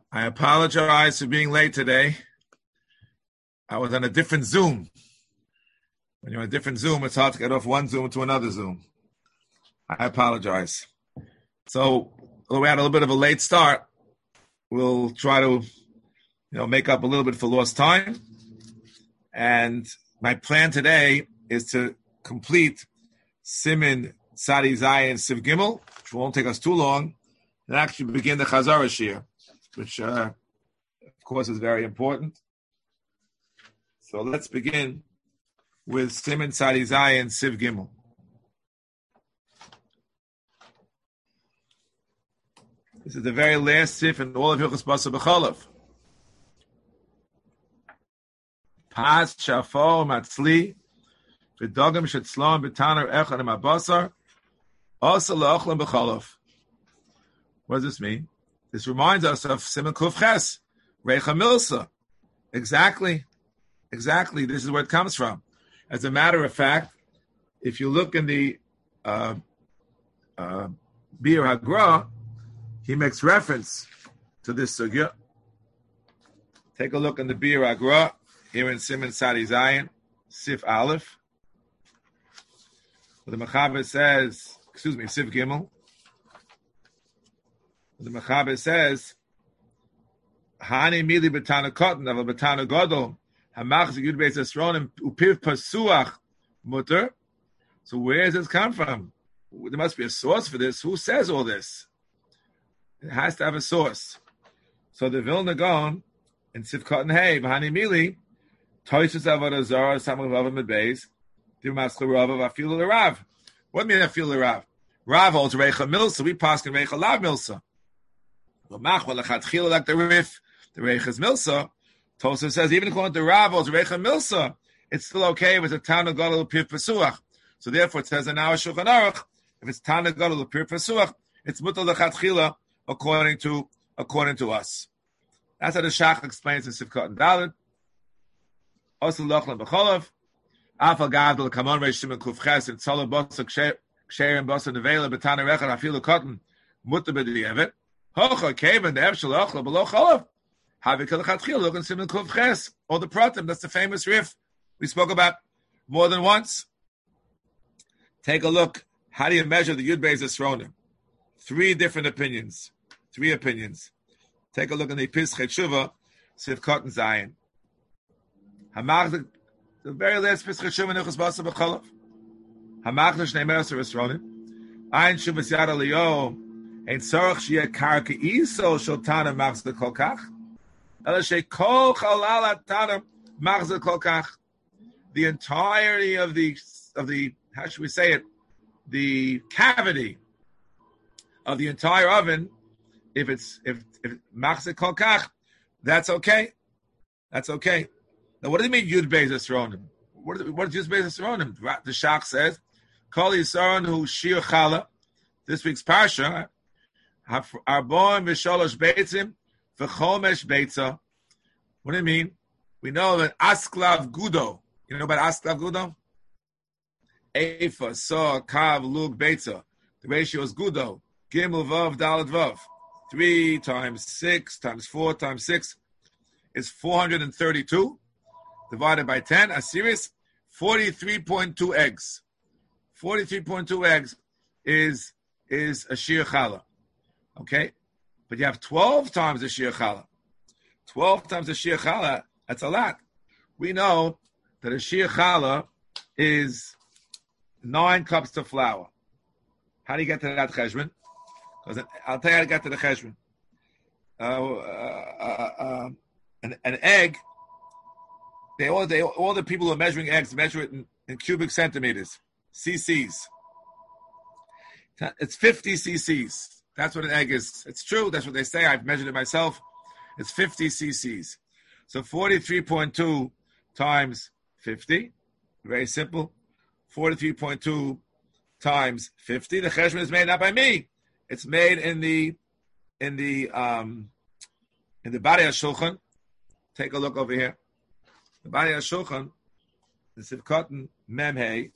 I apologize for being late today. I was on a different Zoom. When you're on a different Zoom, it's hard to get off one Zoom to another Zoom. I apologize. So, although we had a little bit of a late start, we'll try to, make up a little bit for lost time. And my plan today is to complete Siman Tzadi Zayin Siv Gimel, which won't take us too long, and actually begin the Chazara Shir, which, of course, is very important. So let's begin with Siman Tzadi Zayin Siv Gimel. This is the very last sif in all of Hilchos Basar B'Cholav. Pas shafo matzli v'dogam shetzlom b'taner echad ha'basar asa le'ochlam b'Cholav. What does this mean? This reminds us of Siman Kuf Ches, Reicha Milsa. Exactly. This is where it comes from. As a matter of fact, if you look in the Bir Hagra, he makes reference to this sugya. Take a look in the Bir Hagra here in Siman Tzadi Zayin, Sif Aleph. The Mechaber says, Sif Gimel. The Mechaber says, Hani mili betana cotton, ava betana godol, hamach zigud beis esronim, upiv pasuach mutter. So where does this come from? There must be a source for this. Who says all this? It has to have a source. So the Vilna Gaon in Sif Cotton Hay, Bahani Mili, Toishas Avodah Zarah, Samach Vav Medbeis, Dimaskar Rav Afil Rav. What do you mean Afil Rav? Rav holds Reicha Milsa. We pass in Reicha Lav Milsa. Lamach Walachatchil like the Rif, the Reicha's Milsa. Tosa says even according to Rav holds Reicha Milsa, it's still okay if it's a Tana Gadol Pir Pesuach. So therefore it says in our Shulchan Aruch, if it's Tana Gadol Pir Pesuach, it's Mutal Lachatchila. According to us. That's how the Shach explains in Sivkot and Dalet. Also Lochlan B'Cholav. Afal Gadol Kamon Reish Siman Kuf Ches and Tzala Bosa Ksher and Bosa Nevela B'Tana Rechad Afilu Cotton Mutter B'Di'evet. Hocha Kaven the Evshel Ochla B'Lo Cholav. Havikal Chatchil Logan Siman Kuf Ches. Or the Pratim. That's the famous riff we spoke about more than once. Take a look. How do you measure the Yud Beis Esronim? Three opinions. Take a look in the Pischei Tshuva, Sivkot and Zayin. The very last Pischei Tshuva in Hilchos Basar B'Cholav. Hamach l'shnei meser esronim. Ein shuvas yad aliyo. Ein tzorach sheyeh karka iso shel tana machzor kol kach. Ela shekol chalal tana machzor kol kach. The entirety of the how should we say it? The cavity of the entire oven, if machzor kol kach, that's okay. That's okay. Now, what do you mean Yud Beis Esronim? What is Yud Beis Esronim? The Shach says, Kol Yisron Hu Shir Chala. This week's parsha, Arbon v'Sholosh Beitzim v'Chomesh Beitza. What do you mean? We know that Asklav Gudo. You know about Asklav Gudo? Eifa, Sa, Kav, Lug, Beitza. The ratio is Gudo. Gimel Vav Dalet Vav. 3 times 6 times 4 times 6 is 432. Divided by 10, a series, 43.2 eggs. 43.2 eggs is a shir challah. Okay? But you have 12 times the shir challah. 12 times the shir challah, that's a lot. We know that a shir challah is 9 cups of flour. How do you get to that cheshbon? Because I'll tell you how to get to the cheshbon. An egg, all the people who are measuring eggs measure it in cubic centimeters, cc's. It's 50 cc's. That's what an egg is. It's true. That's what they say. I've measured it myself. It's 50 cc's. So 43.2 times 50. Very simple. 43.2 times 50. The cheshbon is made not by me. It's made in the Bari HaShulchan. Take a look over here. The Bari HaShulchan, the Sivkot Memhei.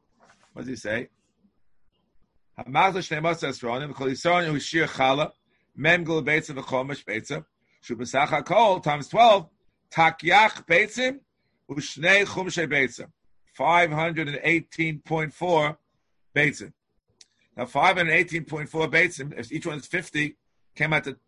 What does he say? Hamach l'shnei masar esronim v'kol yisron hu shir chala Mem gula beitza v'chomesh beitza. Shubasach hakol times 12. Takyach beitzim u'shnei chumshei beitza. 518.4 beitzim. Now 518.4 beitzim, if each one is 50, came out to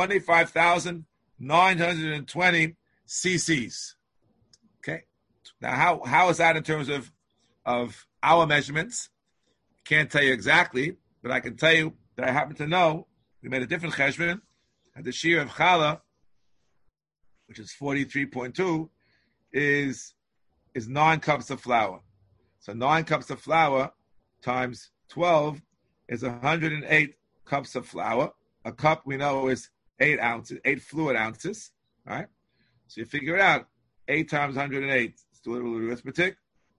25,920 cc's. Okay. Now how is that in terms of our measurements? Can't tell you exactly, but I can tell you that I happen to know we made a different cheshbon at the shear of challah, which is 43.2, is 9 cups of flour. So 9 cups of flour times 12 is 108 cups of flour. A cup we know is 8 ounces, 8 fluid ounces. All right. So you figure it out. 8 times 108. Let's do a little arithmetic.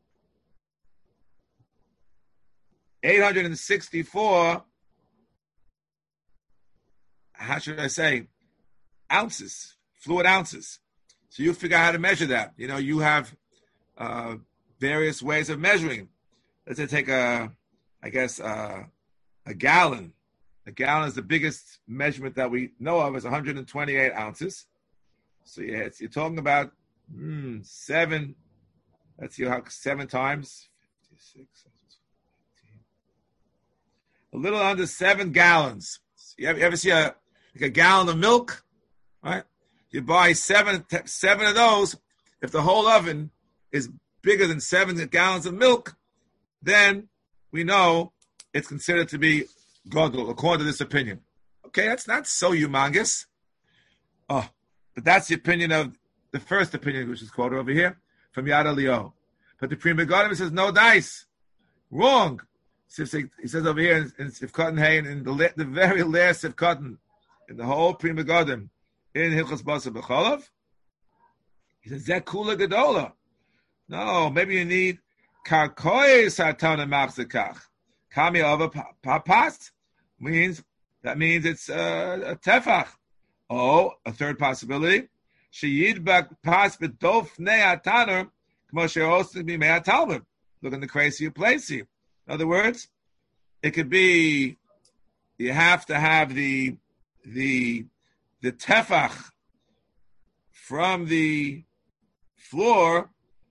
864. How should I say? Ounces, fluid ounces. So you figure out how to measure that. You know, you have various ways of measuring. Let's say take a gallon. A gallon is the biggest measurement that we know of, is 128 ounces. So yeah, you're talking about 7. Let's see how 7 times 56. A little under 7 gallons. So you ever see a gallon of milk? Right? You buy seven of those. If the whole oven is bigger than 7 gallons of milk, then we know it's considered to be godel, according to this opinion. Okay, that's not so humongous. Oh, but that's the opinion of the first opinion, which is quoted over here from Yad Eliyahu. But the Pri Megadim says no dice. Wrong. He says over here in Sifkat Hain, in the very last Sifkat, in the whole Pri Megadim, in Hilchos Basar B'Cholav, he says Zeh Kula Gedola. No, maybe you need Karkoy Satana Machzekach. Kami Ava Papas means it's a tefach. Oh, a third possibility. Sheyid bak pas b'dof ne'ataner k'mo she'osik b'mei Talmud. Look in the crazy place here. In other words, it could be you have to have the tefach from the floor.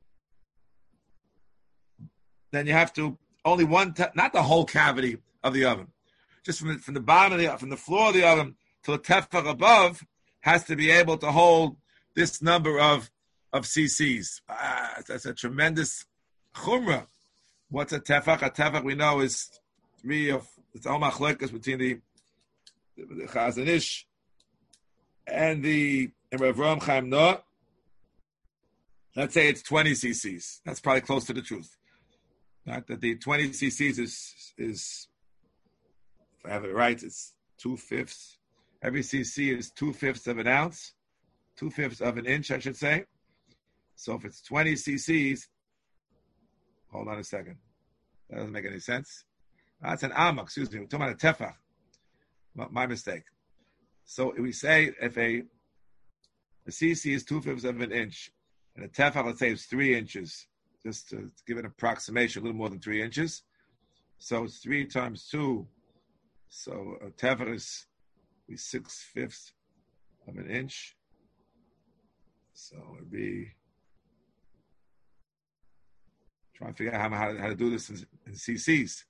Then you have to only one, not the whole cavity of the oven, just from the bottom of from the floor of the oven to the tefach above has to be able to hold this number of cc's. That's a tremendous chumrah. What's a tefach? A tefach we know is 3 of it's all machlekas between the Chazon Ish and Rav Avraham Chaim Noah. Let's say it's 20 cc's. That's probably close to the truth. Not that the 20 cc's is, if I have it right, it's 2/5. Every cc is 2/5 of an ounce, 2/5 of an inch, I should say. So if it's 20 cc's, hold on a second. That doesn't make any sense. That's an amma, excuse me. We're talking about a tefach. My mistake. So we say if a cc is 2/5 of an inch, and a tefach, let's say, is 3 inches, just to give an approximation, a little more than 3 inches. So it's 3 times 2. So a tefach is 6/5 of an inch. So it'd be trying to figure out how to do this in cc's.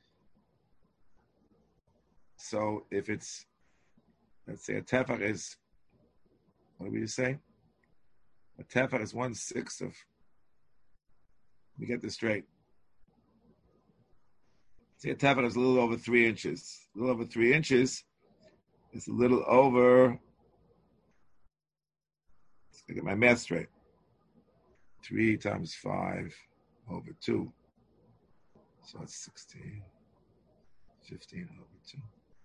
So if it's, let's say a tefach is, what do we say? A tefach is 1/6 of, let me get this straight. See, a tefach is a little over 3 inches. A little over 3 inches is a little over, let's get my math straight. 3 times 5 over 2. So it's 16. 15 over 2.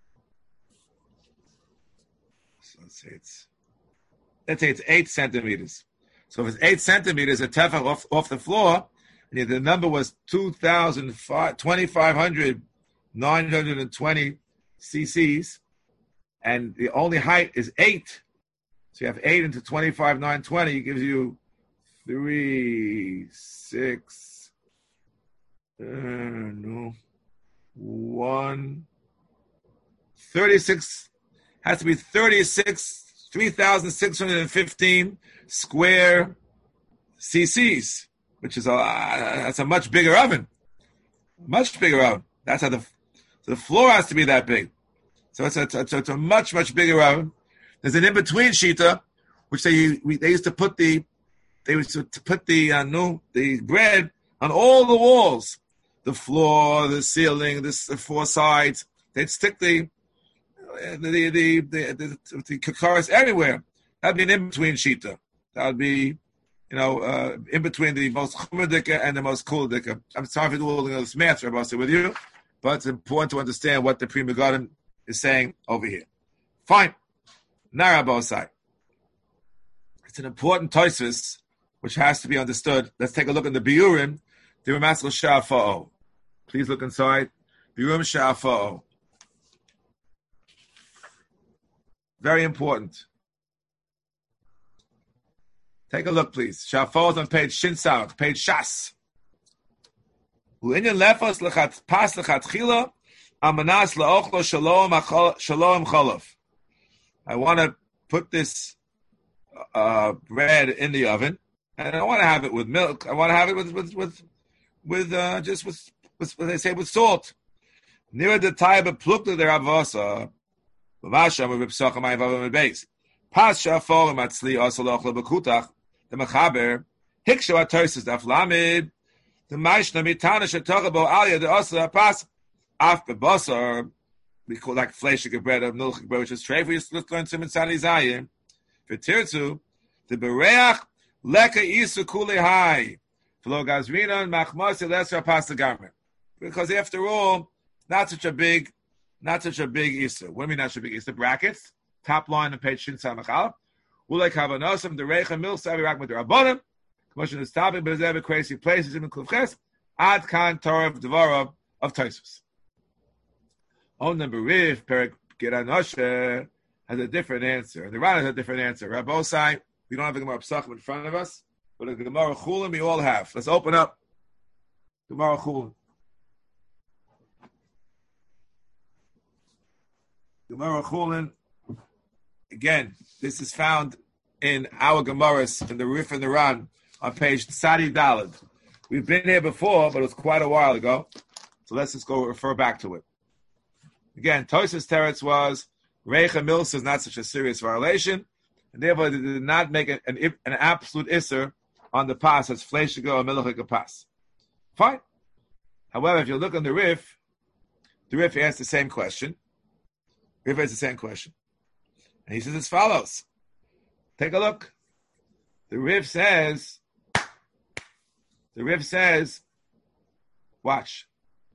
So let's say it's 8 centimeters. So if it's 8 centimeters, a tefach off the floor, and the number was 2,920 cc's, and the only height is 8. So you have 8 into 25,920, it gives you 3, 6, 1, 36. has to be 3,615 square cc's, which is that's a much bigger oven. Much bigger oven. That's how the floor has to be that big. So it's a much, much bigger oven. There's an in-between shita, which they used to put the bread on all the walls, the floor, the ceiling, the four sides. They'd stick the kakaras everywhere. That'd be an in-between shita. That would be, in between the most chumra dika and the most cool dika. I'm sorry for doing all this math, Rabbi, with you, but it's important to understand what the Pri Megadim is saying over here. Fine. Now, Rabbi Osai. It's an important Tosfos which has to be understood. Let's take a look in the Biurim. The Ramaskel Sha'afa'o. Please look inside. Biurim Sha'afa'o. Very important. Take a look, please. Sha'afa'o is on page Shinsav, page Shas. U'inyan lefos pas lechatchila amanas la'ochlo shalom cholof. I want to put this bread in the oven, and I don't want to have it with milk. I want to have it with what they say, with salt. Near the taiba plukta der avasa, v'masham v'psacham ayvav base. Pas shaforim atzli asalochla bekutach. The mechaber hikshu atosis daf lamid. The ma'ishna mitana shetachabo alya the asa pas af bebasar. We call like fleshig bread of milchig bread, which is tray for you to learn some inside Isaiah. For tirtu, the bereach leka isu kule hai. Flo gazrina and machmas lesser pasta garment. Because after all, not such a big isu. What do you mean not such a big isu? Brackets, top line on page Shin Samachal. Ulek havanosam the recha mil savi rak mit rabbanim. Commotion is topic, but there's crazy places in Kluvches. Ad kan Torah Dvarav of Tosfos. On number Rif, Perik Geranoshe has a different answer. And the Ran has a different answer. Rabbi Osai, we don't have the Gemara Pesachim in front of us, but the Gemara Chulin we all have. Let's open up Gemara Chulin. Gemara Chulin, again, this is found in our Gemaras, in the Rif and the Ran, on page Tzadi Daled. We've been here before, but it was quite a while ago. So let's just go refer back to it. Again, Tosfos Teretz was Reicha Milsa is not such a serious violation, and therefore they did not make an absolute isser on the pas as fleshiga or melachika pas. Fine. However, if you look on the Rif asks the same question. Rif asks the same question, and he says as follows. Take a look. The Rif says, watch.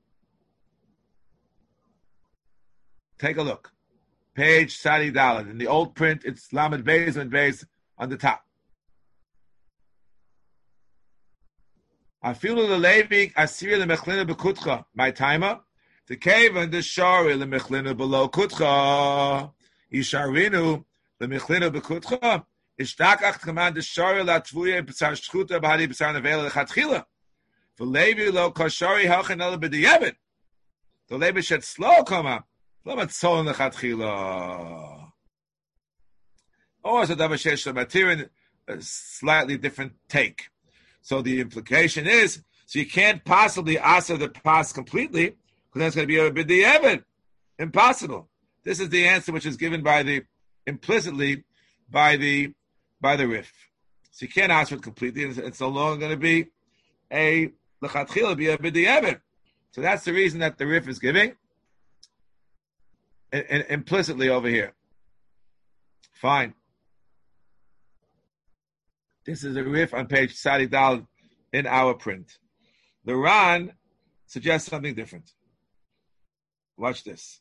Take a look. Page Sadi Daled. In the old print, it's Lamed Beis and Beis on the top. Afilu leLevi asir lemechlina bekutcha. My timer. The cave and the shari lemechlina below kutcha. Isharinu lemechlina bekutcha. Ishtakach command the shari latvuye b'tzar shchuta b'hadi b'tzar nevela lechatchila. For Levi lo kashari halchin ela b'diyevet. The Levi should slow come up. Or it's a slightly different take. So the implication is, so you can't possibly answer the pas completely, because that's going to be a b'di'evet. Impossible. This is the answer which is given implicitly by the Rif. So you can't answer it completely, and it's no longer going to be a lechatchila, be a b'di'evet. So that's the reason that the Rif is giving. And implicitly over here. Fine. This is a Rif on page Sadi Dal in our print. The Ran suggests something different. Watch this.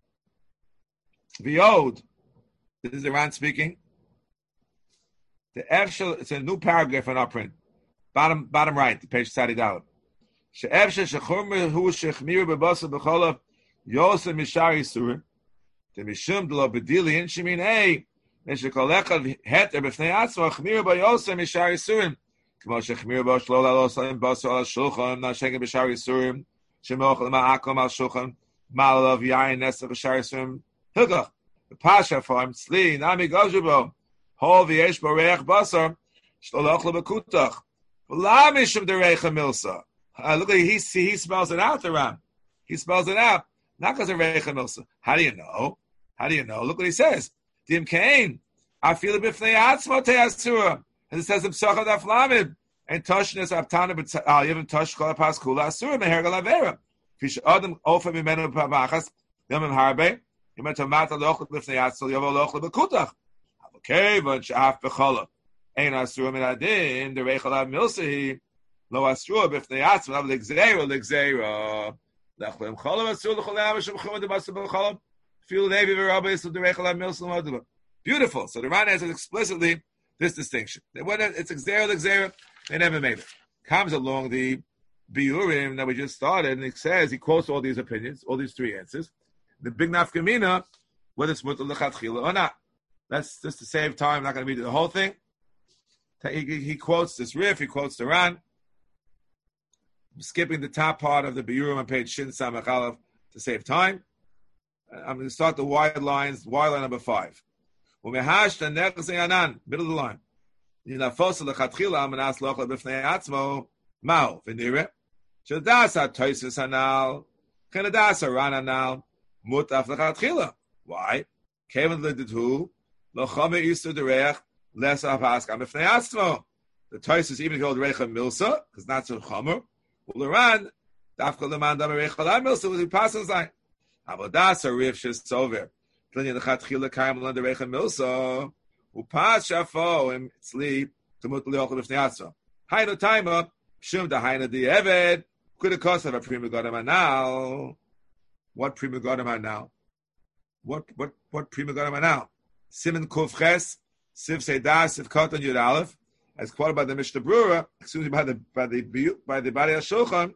V'yod, this is the Ran speaking. The Efshel, it's a new paragraph in our print. Bottom right, page Sadi Dal. She'efshel shechumir hu shechmir bebasa b'cholav yosem mishar yisurim. The mishum de lo bedili in shemin a neshekolechad heter b'fnei atzma chmir b'yosem mishar yisurim. Kmo shechmir bo shlo lalosalim baso al shulchan nashegen b'shar yisurim shemochel ma'akom al shulchan malalav yayin nesa b'shar yisurim hilgach The Pasha form Sli Nami Gojabo Hol V'Yesh Boreach Basar Shlolach LeBekutach V'la Mishum Derecha Milsa. Look, he spells it out, the Ram. He spells it out, not because of Recha Milsa. How do you know? How do you know? Look what he says. Dim Kain, I feel it b'fnei atzmo te'asura. And it says in Psachad Aflamid, and Toshnes Abtana Al Yevim Tosh Kol Pas Kula Asura Meher Galavera. Fish Adam Ofa Mimenu Pavachas Yomim Harbe. Yom Tomata Lochel b'fnei atzmo Yovo Lochel b'kutach. Okay, but Shaf b'chola. Ein Asura Min Adin the Recha Milsahi. Lo Asura b'fnei atzmo Av L'Gzeira L'Gzeira. Lechlem Cholam Asura L'Cholam Hashem Chumad B'Asur B'Cholam. Feel Levi v'Rabbi so the Recha Milsahi. Beautiful. So the Rana has explicitly this distinction. It's Xera, they never made it. Comes along the Biurim that we just started, and it says, he quotes all these opinions, all these three answers. The big nafkamina, whether it's mutal lechatchila or not. That's just to save time, I'm not going to read the whole thing. He quotes this riff, he quotes the Ran. I'm skipping the top part of the Biurim on page Shin Samach Aleph to save time. I'm going to start the wide lines, wide line number 5. Middle of the line. Yinafos lechatchila amanas lochel b'fnei atzmo mao v'nire shadasa toisus anal chenadasa ran anal mutaf lechatchila. Why? Kevin l'ditu lochame isu dereach less apaskam b'fnei atzmo. The toisus even called recha milsa because not so chomer. Uleran dafka leman damerech chalai milsa was he passes like avodasa riv shesover. Plenty of the chatchila kaim under recha milsa. Upas shafo im tzli tumut liochel b'fnei atzmo. Hainu taima shum dahaina di'eved could have cost of a prima godam anal. What prima godam anal? What prima godam anal? Siman kuf ches siv seidah siv koton yud aleph as quoted by the Mishnah Brura. Excuse me, by the Bari Shulchan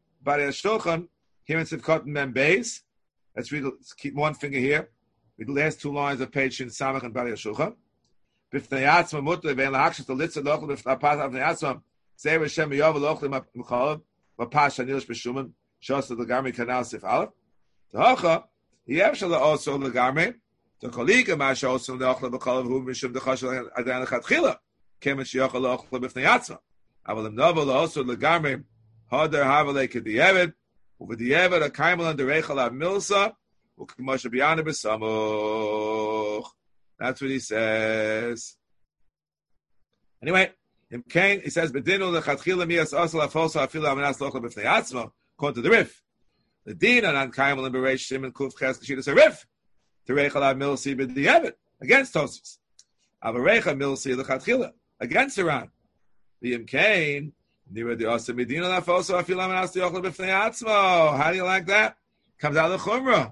here in siv koton mem beis. Let's keep one finger here. Read the last 2 lines of page Shin Samach and Bari Shulchan. B'fnei atzma mutter ve'en lahakshas tolitzah lochel b'fnei b'fnei atzma zei v'shem yov lochel m'cholav v'pash hanilish b'shuman shos l'gamri kanal sif aleph t'hocha yevshel also l'gamri t'kolika masha also lochel b'cholav hu mishum d'chashel adan l'chatchila kemen sheyochel lochel b'fnei atzma aval im novel also l'gamri hadar havalei k'di'eved u'v'di'eved a-kaimel and derechel av-milsa u'k'moshe b'yana b'samuch. That's what he says. Anyway, he says, "Bedinu lechatchila mias asal afosa afilu amanas lochel b'fnei atzmo." According to the Rif, the din on kaimel and bereish shimon kuf ches k'shidus a Rif to reichel av milsi b'di'evit against Tosfos. Avarecha milsi lechatchila against Iran. The Kain nira the asa medina lafosa afilu amanas lochel b'fnei atzmo. How do you like that? Comes out of the chumrah.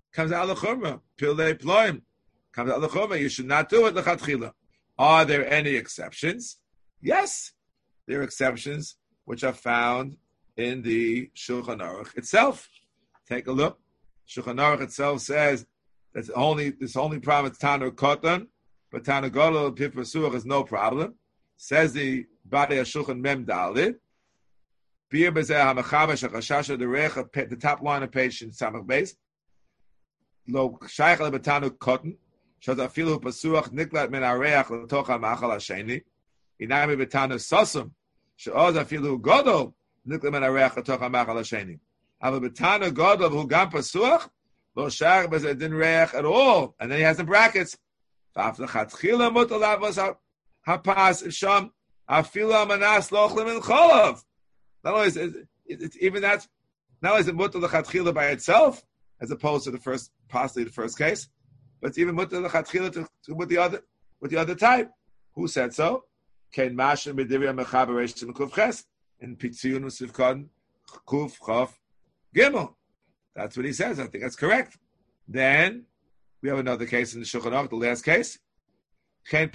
Pilei ploim. You should not do it lechatchila. Are there any exceptions? Yes, there are exceptions which are found in the Shulchan Aruch itself. Take a look. Shulchan Aruch itself says that this only problem is Tana Kotan, but Tana Gadol Pif Pasuach is no problem. Says the Badei Shulchan Mem Dalid. Bir Bezeh HaMachaber Shachashasha the top line of page in Samach Beis. Lo Shaykh LeBetanu Kotan. Shot afilu pasuach niklat min areach l'tocha ma'achal hasheni. Inami b'tanu sosum. She'oz afilu godol niklat min areach l'tocha ma'achal hasheni. Ava b'tanu godol who gam pasuach lo shar b'zeh din reach at all. And then he has the brackets. V'af l'chatchila mutal avos hapas sham afilu amanas lochlim min cholav. Not only is it even that, not only is it mutal l'chatchila by itself, as opposed to possibly the first case, but it's even mutter lechatchila with the other type. Who said so? Kein mashen b'divrei mechaber reish kuf ches in Pitziyun Sivkon kuf chof gimel. That's what he says. I think that's correct. Then we have another case in the Shulchan Aruch, the last case. Kein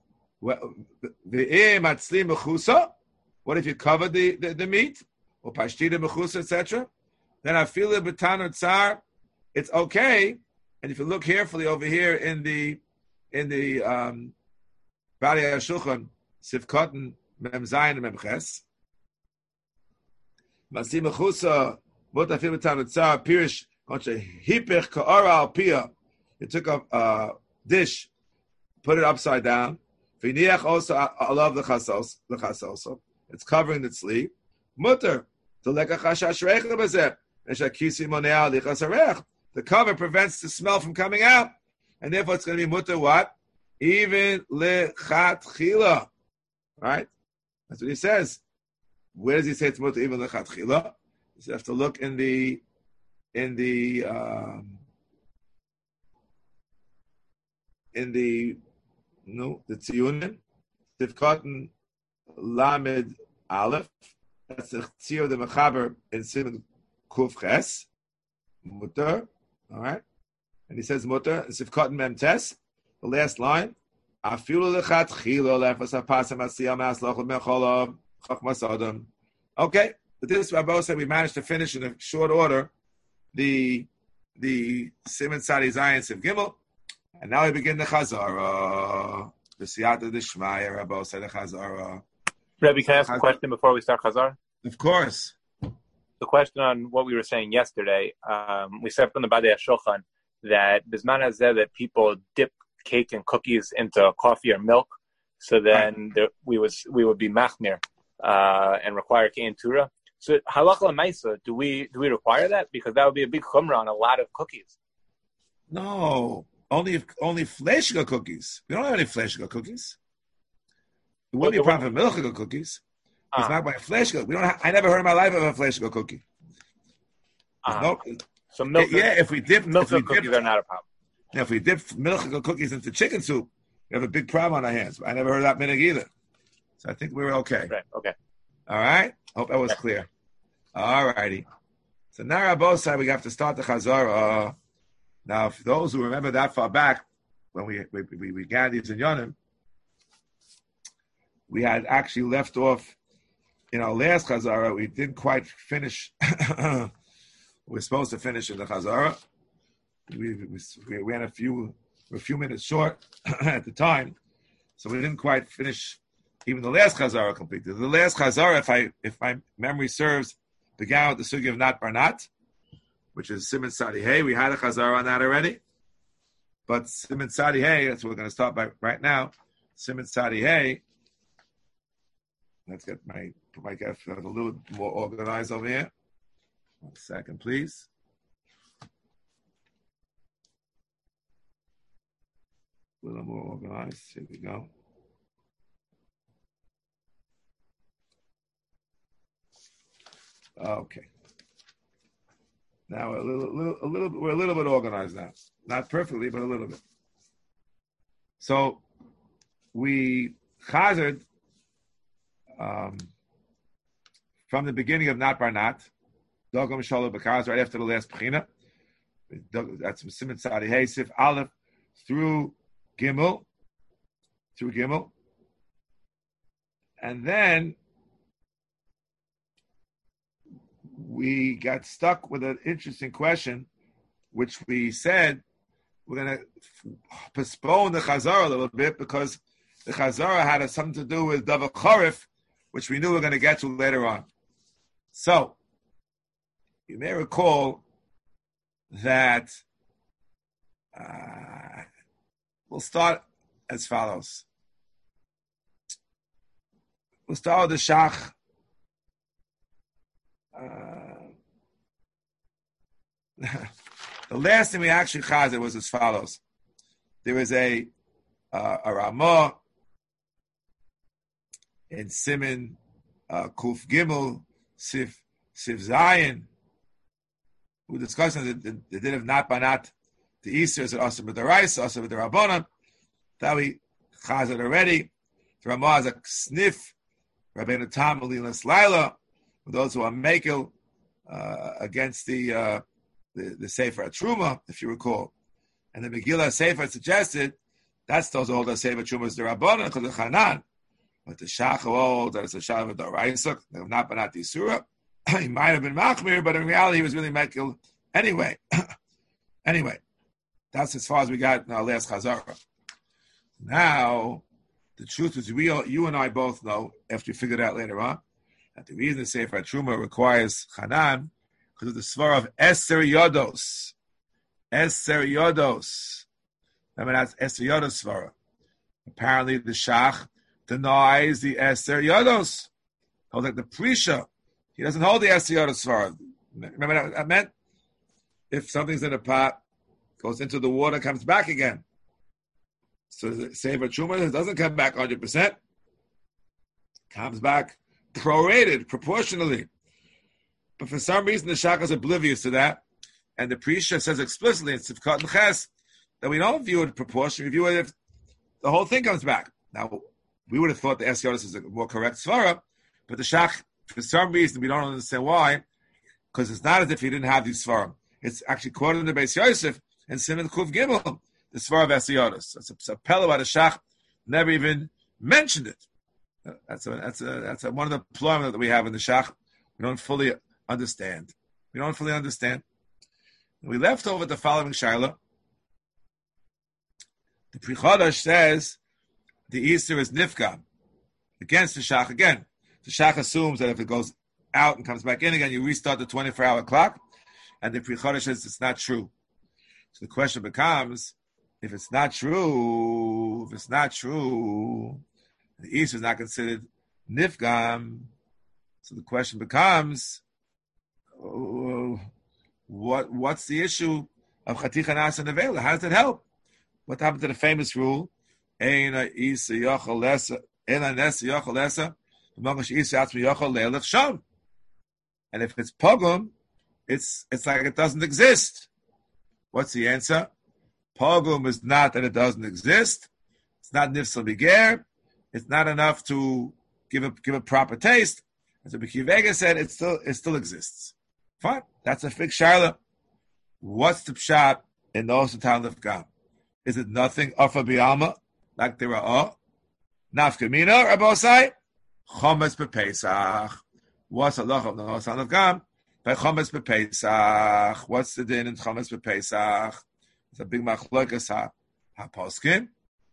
v'im atzli mechusa. What if you cover the meat or pashtida mechusa, etc.? Then I feel it b'tanur tzar. It's okay. And if you look carefully over here in the Bari HaShulchan Sivkotan Mem Zayin Mem Ches, Masi Mechusa Motafil B'Tam Tzar Pirish Onche Hipich Ka'ara Al Pia You took a dish, put it upside down. V'niach also alav l'chasos. It's covering the tzli. Mutter. The cover prevents the smell from coming out. And therefore it's going to be mutter what? Even lechatchila. Right? That's what he says. Where does he say it's mutter even lechatchila? You have to look in the Tziyunim, Tivkotten Lamed Aleph. That's the Tziyur of the Mechaber in Siman Kuf Ches. Mutter. All right. And he says Mutter, Tivkotten Mem Tes. The last line. Afilu lechat chilo lefas hapasam asiyam aslochot mecholov chachmas adam. Okay. But this Rabbi said we managed to finish in a short order the Siman Tzadi Zayin Siv Gimel. And now we begin the Chazara. The Siyata Dishmaya, Rabbi said the Chazara. Rabbi, can I ask a question before we start Chazara? Of course. The question on what we were saying yesterday, we said from the Badei HaShulchan that Bisman Hazeh that people dip cake and cookies into coffee or milk, so then we would be machmir and require Kein Tura. So halacha l'maisa, do we require that? Because that would be a big chumrah on a lot of cookies. No. Only fleshga cookies. We don't have any fleshga cookies. It wouldn't be a problem for milchga cookies. It's not by fleshga. I never heard in my life of a fleshga cookie. So milk. If we dip cookies are not a problem. Now, if we dip milchga cookies into chicken soup, we have a big problem on our hands. I never heard that minhag either. So I think we're okay. Right. Okay. All right. Hope that was clear. All righty. So now Rabosai, we have to start the Chazara. Now, for those who remember that far back, when we began these in Yonim, we had actually left off in our last Chazara. We didn't quite finish. We're supposed to finish in the Chazara. We went a few minutes short at the time, so we didn't quite finish even the last Chazara completely. The last Chazara, if my memory serves, began with the sugi of Nat Barnat, which is Siman Tzadi Hey. We had a Chazara on that already. But Siman Tzadi Hey, that's what we're going to start by right now. Siman Tzadi Hey. Let's get my get a little more organized over here. 1 second, please. A little more organized. Here we go. Okay. Now we're a little bit organized now. Not perfectly, but a little bit. So we chazered from the beginning of Nat Barnat, Dogam Shalom Bakaz, right after the last Pechina. That's Siman Tzadi Hey Sif Aleph through Gimel, and then we got stuck with an interesting question, which we said we're going to postpone the Chazara a little bit because the Chazara had something to do with Davar Chorif, which we knew we were going to get to later on. So, you may recall that we'll start as follows. We'll start with the Shach. The last thing we actually chazed was as follows. There was a Ramah in Siman Kuf Gimel Sif Zayin, who discussed the din of Nat Banat, the Easter is also with the rice, also with the Rabbanon. That we chazed already. The Ramah has a sniff. Rabbeinu Tam Alilas Laila, for those who are Mekel against the Sefer Truma, if you recall. And the Megillah Sefer suggested that's those older Sefer Trumas the Rabbanon because of Chanan. But the Shach old, that it's a Shach of the Raisuk, they have not been at the Surah. He might have been Machmir, but in reality he was really Mekel anyway. Anyway, that's as far as we got in our last Chazara. Now, the truth is, you and I both know, after we figured out later on, that the reason the Sefer Truma requires Chanan because of the svar of Eser Yodos. Eser Yodos. I mean, that's Esther Yodos Svara. Apparently, the Shach denies the Esther Yodos. Holds like the Prisha. He doesn't hold the Esther Yodos Svara. Remember that meant? If something's in a pot, goes into the water, comes back again. So the Sefer Truma doesn't come back 100%. Comes back prorated, proportionally. But for some reason, the Shach is oblivious to that. And the Prisha says explicitly in Sivkot and Ches that we don't view it proportionally. We view it if the whole thing comes back. Now, we would have thought the Esther Yodos is a more correct Svara, but the Shach, for some reason, we don't understand why, because it's not as if he didn't have these Svarim. It's actually quoted in the Beis Yosef and Siman Kuf Gimel, the Svar of Esther Yodos. It's a pella by the Shach, never even mentioned it. That's one of the employment that we have in the Shach. We don't fully understand. We left over the following Shaila. The Pri Chodesh says the Easter is Nifka against the Shach again. The Shach assumes that if it goes out and comes back in again, you restart the 24-hour clock. And the Pri Chodesh says it's not true. So the question becomes, if it's not true, the Easter is not considered Nifgam. So the question becomes, what's the issue of Chaticha Nas and Nevela? How does it help? What happened to the famous rule? And if it's pogum, it's like it doesn't exist. What's the answer? Pogum is not that it doesn't exist. It's not nifsal biger. It's not enough to give a proper taste. As the B'ki Vega said, it still exists. Fine, that's a fixed shaila. What's the pshat in those town of Gam? Is it nothing afa b'alma like the ra'ah? Nafkamina rabosai chometz b'pesach. What's the lach of the town of Gam? By chometz b'pesach. What's the din in chometz b'pesach? It's a big machlokas ha-poskin.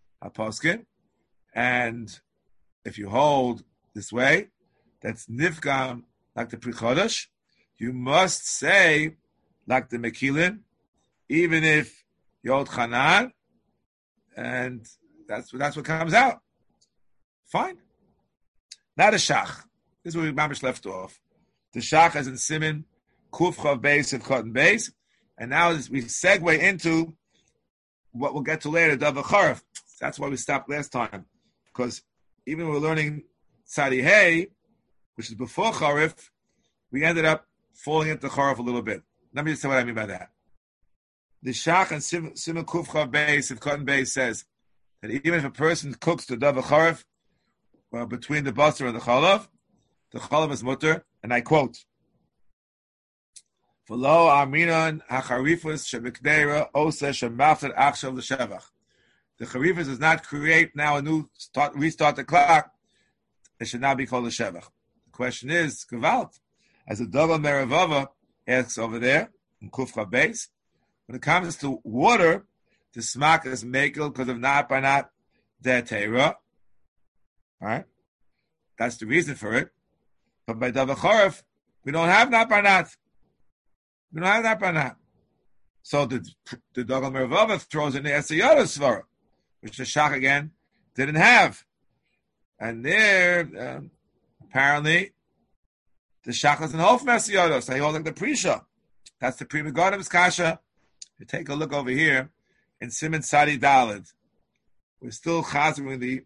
And if you hold this way, that's nifgam like the Pri Chodesh. You must say like the Mekilin, even if you hold Chanan, and that's what comes out. Fine. Not a Shach. This is where we mamish left off. The Shach is in Simin, Kuf Chav Beis and Cotton Beis, and now we segue into what we'll get to later, Davar Charif. That's why we stopped last time, because even when we're learning Tzadi Hey, which is before Charif, we ended up falling into Charif a little bit. Let me just say what I mean by that. The Shach and Siman Kuf Chav Beis of Cotton Beis says that even if a person cooks the Davar Charif between the basar and the chalav is mutter, and I quote, "V'lo aminan hacharifus shebekdeira oseh shemafted achshav l'shevach." The charifus does not create now restart the clock. It should not be called a shevach. The question is, Gevalt, as the Davar Meravava asks over there in Kuf Chav Beis, when it comes to water, the smak is mekel because of not by not der teira. All right, that's the reason for it. But by Davar Charif, we don't have not by not. So the Davar Meravava throws in the Esther Yodos Svara, which the Shach again didn't have. And there, apparently, the Shach doesn't hold from Esther Yodos. He holds like the Prisha. That's the Pri Megadim's Kasha. You take a look over here in Siman Sadi Daled. We're still chazering the,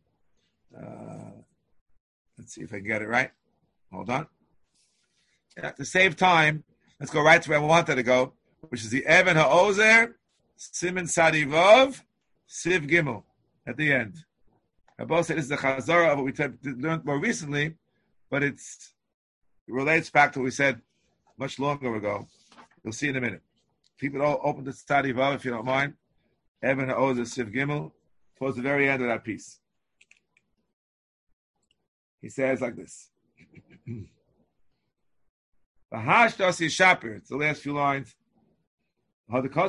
let's see if I can get it right. Hold on. Yeah, to save time, let's go right to where I wanted to go, which is the Evan HaOzer, Siman Sadi Vav, Siv Gimel, at the end. I both say this is the Chazara of what we learned more recently, but it relates back to what we said much longer ago. You'll see in a minute. People all open the Sadi Vav, if you don't mind. Evan HaOzer, Siv Gimel, towards the very end of that piece. He says like this. It's the last few lines. But then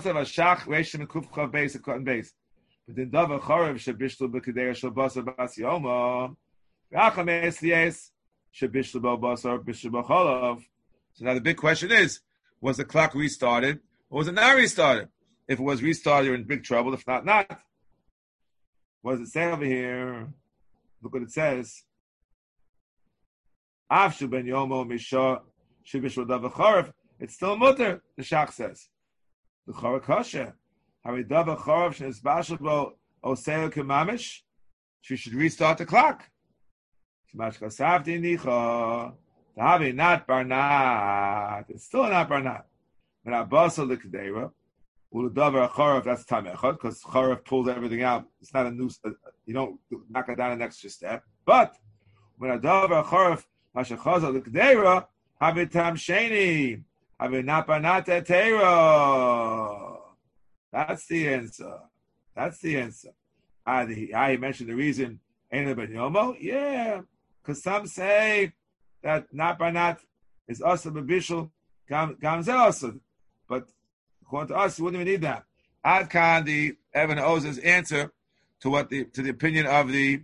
Davar Charif shebishlu b'kedei shel basar bas yoma, v'acham eslies shebishlu b'basar bishlu b'cholav. So now the big question is: was the clock restarted, or was it not restarted? If it was restarted, you're in big trouble. If not, not. What does it say over here? Look what it says. Afshu ben yomo misha shibishul davar chorif. It's still mutter. The Shach says. The chorif kosher. Hari davar chorif shenisbashel bo oseo kemamish. She should restart the clock. Shemash kasavti nicha. Tavi not barnat. It's still not barnat. When abasal l'kedera. U'ledavar chorif. That's time echad because chorif pulls everything out. It's not a new. You don't knock it down an extra step. But when a davar chorif. That's the answer. That's the answer. I mentioned the reason. Ain't ben yomo? Yeah, because some say that not by not is also bebishul gamzel. But according to us, we wouldn't even need that. Ad kan the Evan Oz's answer to the opinion of the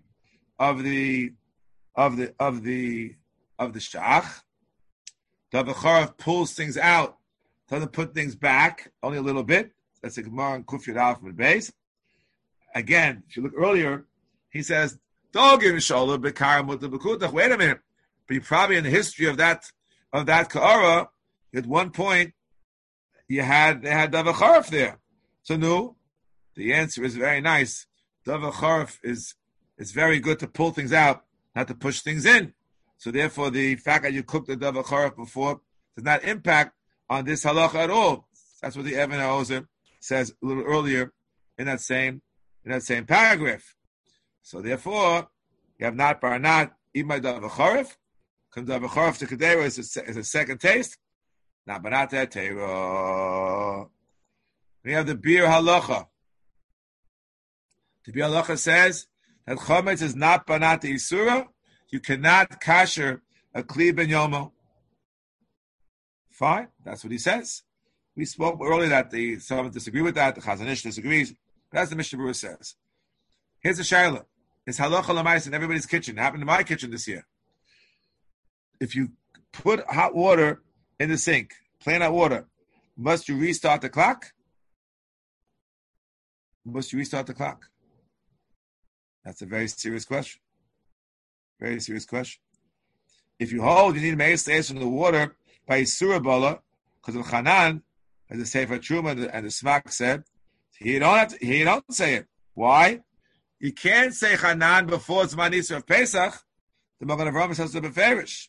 Shach. The Bechorov pulls things out, doesn't put things back, only a little bit. That's a Gemara and Kuf Yud Aleph from the base. Again, if you look earlier, he says, "Don't give Shola Bekar Mutar Bekutach." Wait a minute, but you probably in the history of that Ka'ara, at one point they had the Bechorov there. So no, the answer is very nice. The Bechorov is very good to pull things out, not to push things in. So therefore, the fact that you cooked the davar chorif before does not impact on this halacha at all. That's what the Evan Hauser says a little earlier in that same paragraph. So therefore, you have not bar not eat my davar chorif. Comes davar chorif to kedera is a second taste. Not bar not that teira. We have the beer halacha. The beer halacha says that chometz is not bar not the isura. You cannot kasher a kli ben yomo. Fine, that's what he says. We spoke earlier that some disagree with that. The Chazon Ish disagrees. But that's the Mishnah Berurah says. Here's the shaila. It's halacha l'mais in everybody's kitchen. It happened in my kitchen this year. If you put hot water in the sink, plain hot water, must you restart the clock? Must you restart the clock? That's a very serious question. Very serious question. If you hold, you need meis leis from the water by Yisura Bala, because of Chanan, as the Sefer Truma and the Smak said, he don't say it. Why? You can't say Chanan before it's Manisra of Pesach. The Magen Avraham says to be Ferish.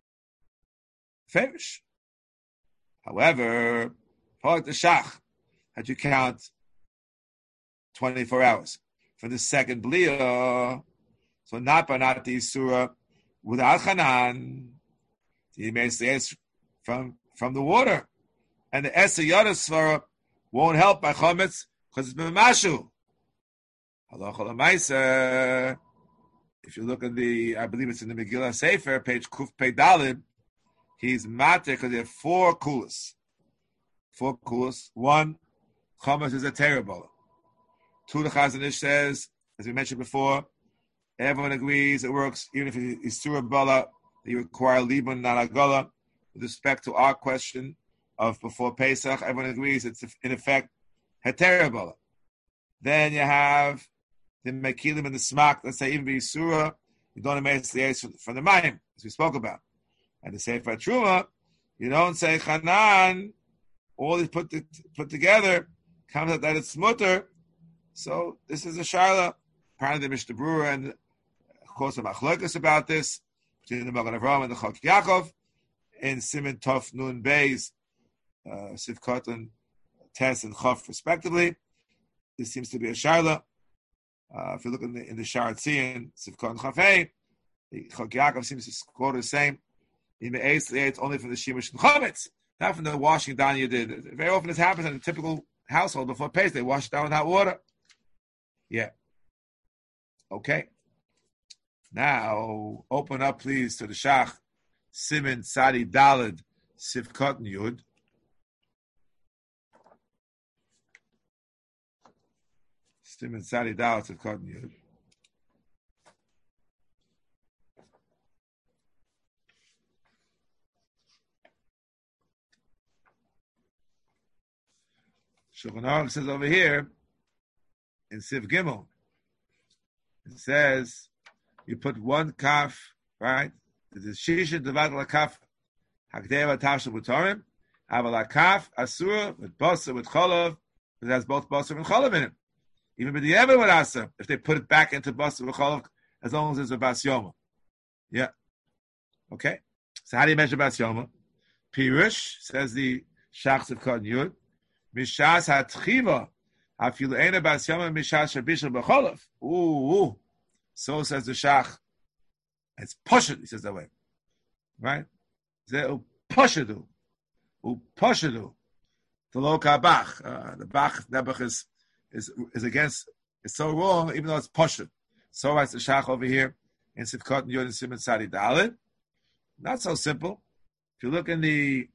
However, for the Shach, that you count 24 hours. For the second Bliya, so not by not the Isura without Chanan, he may say it's from the water. And the Esa Yadasvara won't help by Chometz because it's B'mashu. Halacha l'maisa. If you look at I believe it's in the Megillah Sefer, page Kuf Pei Dalid, he's mater because there are four kulas. One, Chometz is a terrible. Two, the Chazon Ish says, as we mentioned before, everyone agrees it works, even if it's Surah Bala, that you require Liban Naragala. With respect to our question of before Pesach, everyone agrees it's in effect Heter Bala. Then you have the Mekilim and the Smak, let's say even be Surah, you don't make the from the Mayim, as we spoke about. And the Sefer Truma, you don't say Chanan, all these put together, comes out that it's mutter. So this is a Shaila. Apparently the Mishnah Berurah and of course, a machlokas about this between the Magen Avraham and the Chok Yaakov in Siman Tov Nun Beis, Sivkot and Tes and Chof respectively. This seems to be a shaila. If you look in the Sharat Tzion, Sivkot and Chafei, the Chok Yaakov seems to score the same. In the Eis, it's only from the Shemesh and Chometz, not from the washing down you did. Very often this happens in a typical household before Pesach. They wash it down with hot water. Yeah. Okay. Now, open up, please, to the Shach, Siman Sadi Dalid, Sivkot and Yud. Siman Sadi Dalid, Sivkot and Yud. Shulchan Aruch says over here, in Siv Gimel, It says you put one kaf, right? The shisha divad la kaf hakdeva tasha b'torim. Have a la kaf asura with basa with cholov. It has both basa and cholov in it. Even with the ever with asa, if they put it back into basa with cholov, as long as it's a bas yoma. Yeah. Okay. So how do you measure bas yoma? Pirush, says the Shachs of Katan Yud, Mishas HaTchiva, Hafilu Eina Bas Yoma Mishas Shabishal B'Cholov. Ooh. So says the Shach. It's Poshut, he says that way. Right? Zeh Poshadu. Poshadu. The Lo Kabach. The Bach is against, it's so wrong, even though it's Poshut. So writes the Shach over here in Sivkot Yud and Simon Sadi Dalit. Not so simple. If you look in the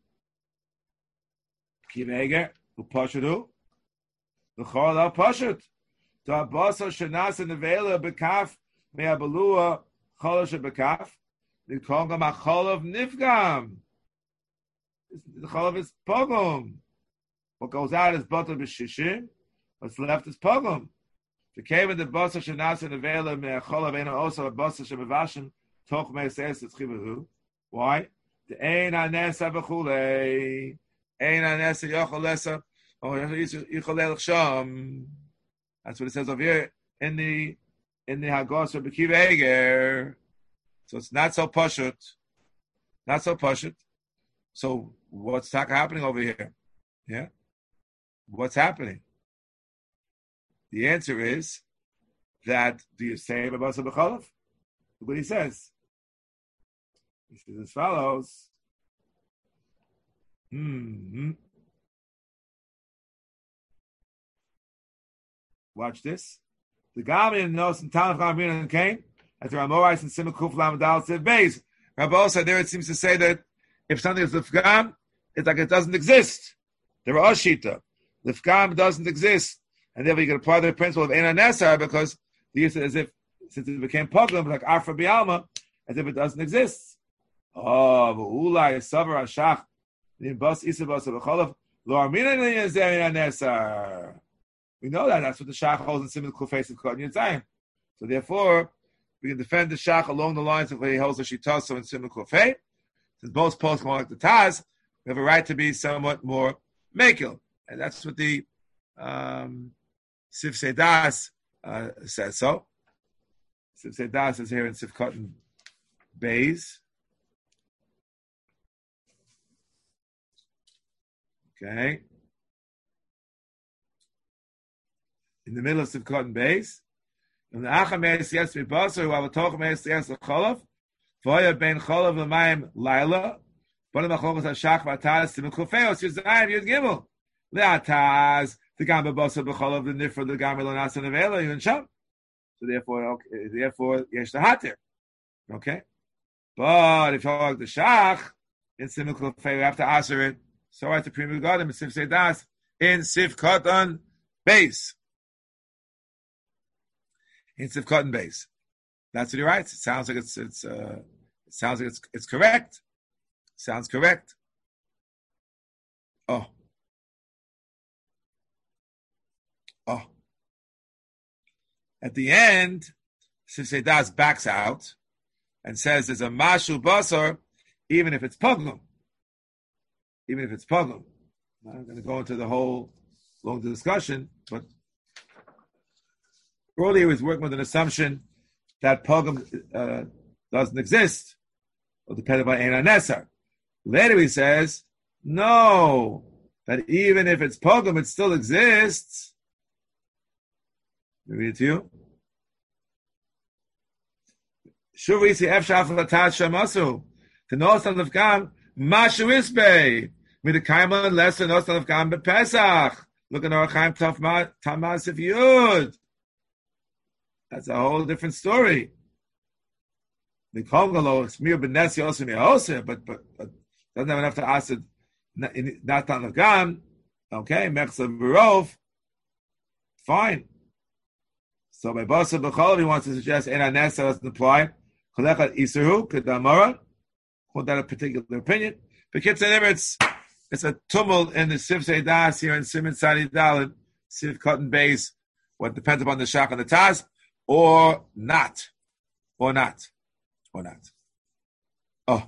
Kiveger, who Poshadu, the Chol al Poshut, the Abbasa Shanas and the Vela Bekaf, Meabalua, Cholash Bekaf, the Kongam Acholov Nifgam. The Cholav is Pogum. What goes out is Butter B'Shishim, what's left is Pogum. The cave in the Basa Shanas and the Vela Meacholav Ena also a Basa Shamavashim, Toch Meses, it's Chivahu. Why? The Ein Anesa B'Chulei. Ein Anesa Yochel Lesa. Oh, Yochel Sham. That's what it says over here in the Hagos of B'Kiva Eger. So it's not so pashut. Not so pashut. So what's happening over here? Yeah? What's happening? The answer is that, do you say Babasa B'Cholov? Look what he says. He says as follows. Watch this. The Gamin knows in Talmud Chamin and Cain, at the Ramorais and Simon Kuf Lamadal said Beis. Rabbi Osa there it seems to say that if something is Lifgam, it's like it doesn't exist. There are Oshita. Lifgam doesn't exist. And therefore you can apply the principle of Eina Nesar because the use as if since it became Pogrom, like Arfa Bialma, as if it doesn't exist. Oh, Ulai Savar Ashach, the Bas Isabas of Cholov, Lo Armina Eina Nesar. We know that. That's what the Shach holds in Simon Kufes of Katan Yitzayim. So therefore, we can defend the Shach along the lines of where he holds the Shitaso in Simon Kufay. Since both posts come like the Taz, we have a right to be somewhat more Mekil. And that's what the Sif Sedas says so. Sif Sedas is here in Sif Katan Bays. Okay. In the middle of Sif Katan Bays. And the Acham Meis Yes Mibasar, who have a Toch Meis Yes L'Cholov, Voya Ben Cholov L'Mayim Laila, Bona Machlokas HaShach V'Ataz, Simon Kufeos, Yuzayim, Yud Gimel. Le'ataz, the Gam B'Basar B'Cholov, the Nifra, the Gam Elonas and Avela, Yun Sham. So therefore, Yesh L'Hatir. Okay? But if you like the Shach, in Simon Kufei, we have to answer it. So at the Prima Garden, in Sif Sedas, in Sif Katan Base. In Sif Katan Base. That's what he writes. It sounds like it's correct. Sounds correct. Oh. At the end, Sif Sedas backs out and says there's a Mashu Basar, even if it's Pogum. Even if it's Pogum. I'm not going to go into the whole long discussion, but earlier he was working with an assumption that Pogum doesn't exist, or dependent on Eina Nesar. Later he says, no, that even if it's Pogum, it still exists. Let me read it to you. Shuvisi Efshaf Latat Shamasu. The Nosan of Gam, Mashu Isbe. With the Kaiman lesson, Nosan of Gam Pesach. Look at our Chaim Tamas if Yud. That's a whole different story. The Kongalo, it's mere Benesi also me but doesn't have enough to ask it. Natan of Gam. Okay, Mechsa Barov. Fine. So by Basa B'Cholov, he wants to suggest Eina Nesar doesn't apply. Cholechat Isaru, Kedamara. Hold that a particular opinion. But kids, it's a tumult in the Sif Seidas here in Simon Sadi Dalad, Sif Katan Base, what depends upon the Shach and the Taz. or not. Or not. Or not. Oh.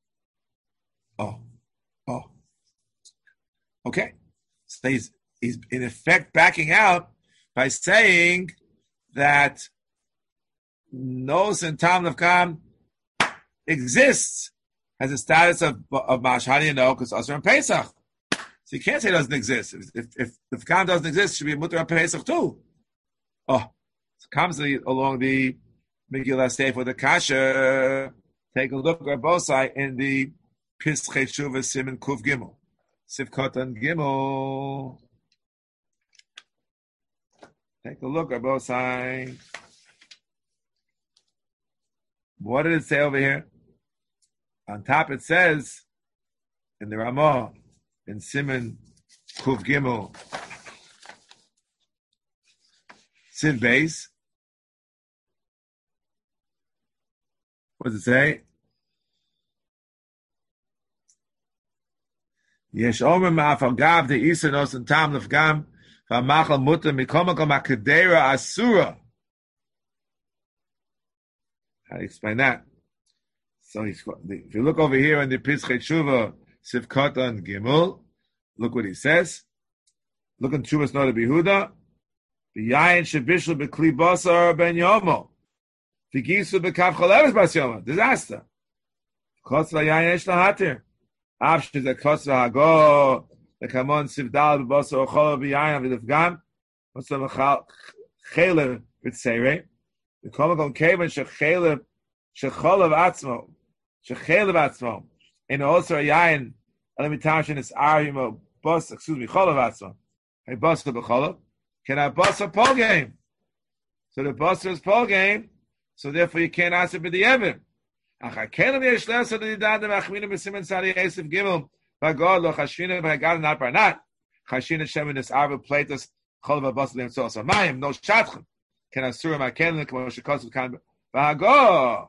Okay. So he's in effect backing out by saying that Nos and Tam Nafkam exists as a status of Mash. How do you know? Because Asr and Pesach. So you can't say it doesn't exist. If the Kam doesn't exist, it should be a Mutter and Pesach too. Oh, so comes along the Megillah Sefer with the Kasha. Take a look at both sides in the Pischei Shuvah Siman Kuf Gimel. Sivkot and Gimel. Take a look at both sides. What did it say over here? On top it says, in the Ramah, in Siman Kuf Gimel, Siv Beis. What does it say? Yesh omer ma'afagav de isa nos and tam nefgam v'amachal mutter mikomakom ha'kedera asura. How do you explain that? So if you look over here in the Pischei Shuvah Sivkot and Gimel, look what he says. Look in Shuvah's Noda Behuda. V'yayin shebishlu b'kli basar ben yomo. V'gisu b'kav choleves bas yomo. Disaster. Kosra yayin esh lahatir. After the Kosra Hago, the Kamon Sivdal B'Bosor Cholav B'Yayin V'Divgam, Mosam Chelev V'Tseirei, the Komakom Kavan Shechelev Shecholav Atzmo, Shechelev Atzmo, and also a Yayin Elimitashin is Arimo Bos, Cholav Atzmo, a Bosor B'Cholav, can have Bosor Pol game. So the Bosor is Pol game, so therefore you can't ask it for the Evan. Achakelim yesh lesser than the Dadam Achmina B'Simen Sadi Yosef Gimel V'God Lo Chashvina V'Gad Not Barnat Chashina Shemin Is Arba Platus Cholav Abbas Lim Tzos Amayim No Shatchem Can Asura Makelim K'mo Shekos V'Kan V'Hagod.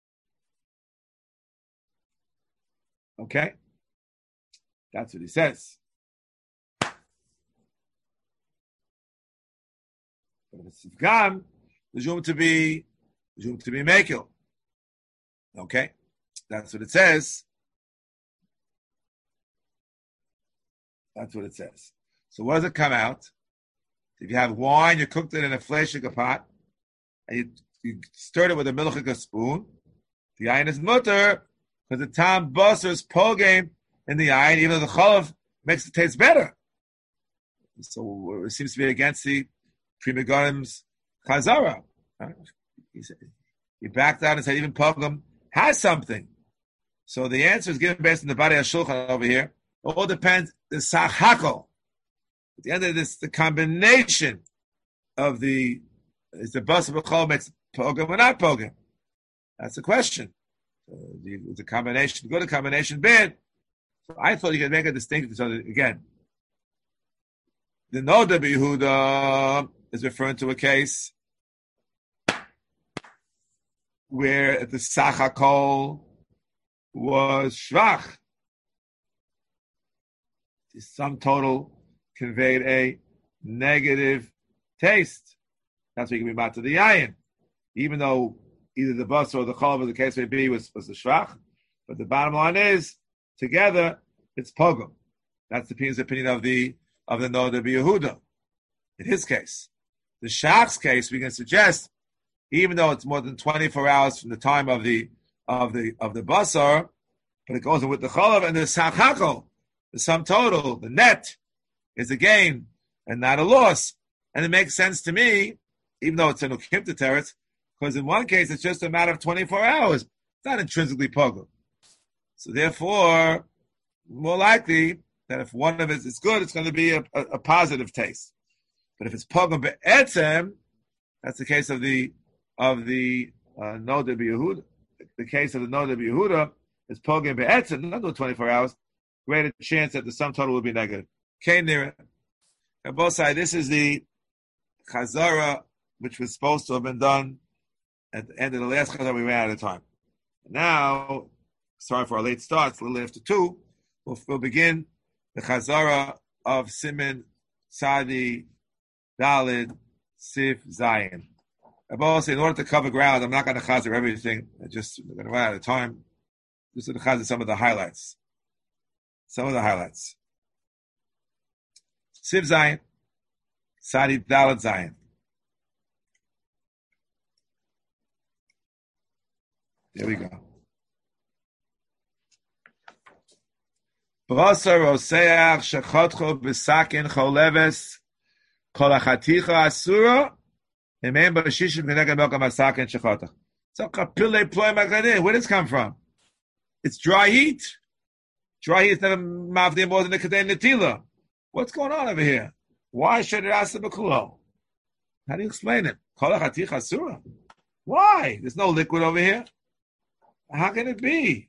Okay, that's what he says. But if it's Gam, there's room to be Mekil. Okay, that's what it says. That's what it says. So what does it come out? If you have wine, you cooked it in a fleshika pot, and you stirred it with a milchika spoon, the ayin is mutter, because the tam basar is pogame in the ayin, even though the cholav makes it taste better. So it seems to be against the Pri Megarim's chazara. He backed out and said even pogam has something. So the answer is given based on the Bari HaShulchan over here. It all depends, the sachakol. At the end of this, the combination of is the basar b'chol makes pogam or not pogam? That's the question. The combination good, a combination bad. So I thought you could make a distinction. So again, the Noda B'Yehuda is referring to a case where the Sachakol was Shvach. The sum total conveyed a negative taste. That's what you can be about to the Yayin. Even though either the bus or the Cholav, as the case may be, was the Shvach. But the bottom line is, together, it's Pogum. That's the opinion of the Noda B'Yehuda. In his case. The Shach's case, we can suggest, even though it's more than 24 hours from the time of the basar, but it goes in with the cholav and the sachakol, the sum total, the net, is a gain and not a loss. And it makes sense to me, even though it's an ukimta teretz, because in one case it's just a matter of 24 hours. It's not intrinsically pogum. So therefore, more likely that if one of it is good, it's going to be a positive taste. But if it's pogum be'etzem, that's the case of the Noda B'Yehuda. The case of the Noda B'Yehuda is pogum be'etzem, not doing 24 hours. Greater chance that the sum total will be negative. Okay, near on both sides. This is the chazara which was supposed to have been done at the end of the last chazara. We ran out of time. Now, sorry for our late start. It's a little after 2. We'll begin the chazara of Siman Sadi Dalid Sif Zayin. I've also, in order to cover ground, I'm not going to chazer everything. I'm going to run out of time. Just going to chazer some of the highlights. Siv Zayin, Sadi Dalet Zayin. There we go. Brasa roseach shechotcho b'sakin choleves kol achaticha asura emen b'shishim v'neged melka masakin shechotach. So kapile ploy magadeh. Where does this come from? It's dry heat. Dry heat is never mavdim more than the kadeh netila. What's going on over here? Why should it ask the bekulo? How do you explain it? Kol achaticha asura. Why? There's no liquid over here. How can it be?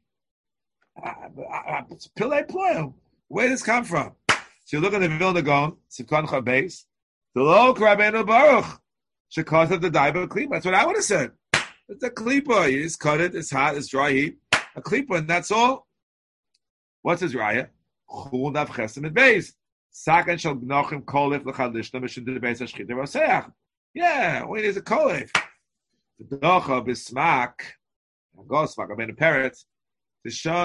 It's Pillei Ployim. Where does this come from? So you look at the Vilna Gaon, Sivkon Chabes, the low Rabbeinu Baruch, Shekot of the Daiba Klipa. That's what I would have said. It's a Klipa. You just cut it, it's hot, it's dry heat. A Klipa, and that's all. What's his raya? Chul Nav Chesem and Beis. Sakan Shal Gnochim Kolif L'Chadishna Mishim to the Beis HaShchita Roseach. Yeah, wait, there's a Kolif. The Gnocha Bismak, Gosmak, Rabbeinu Peretz, no, there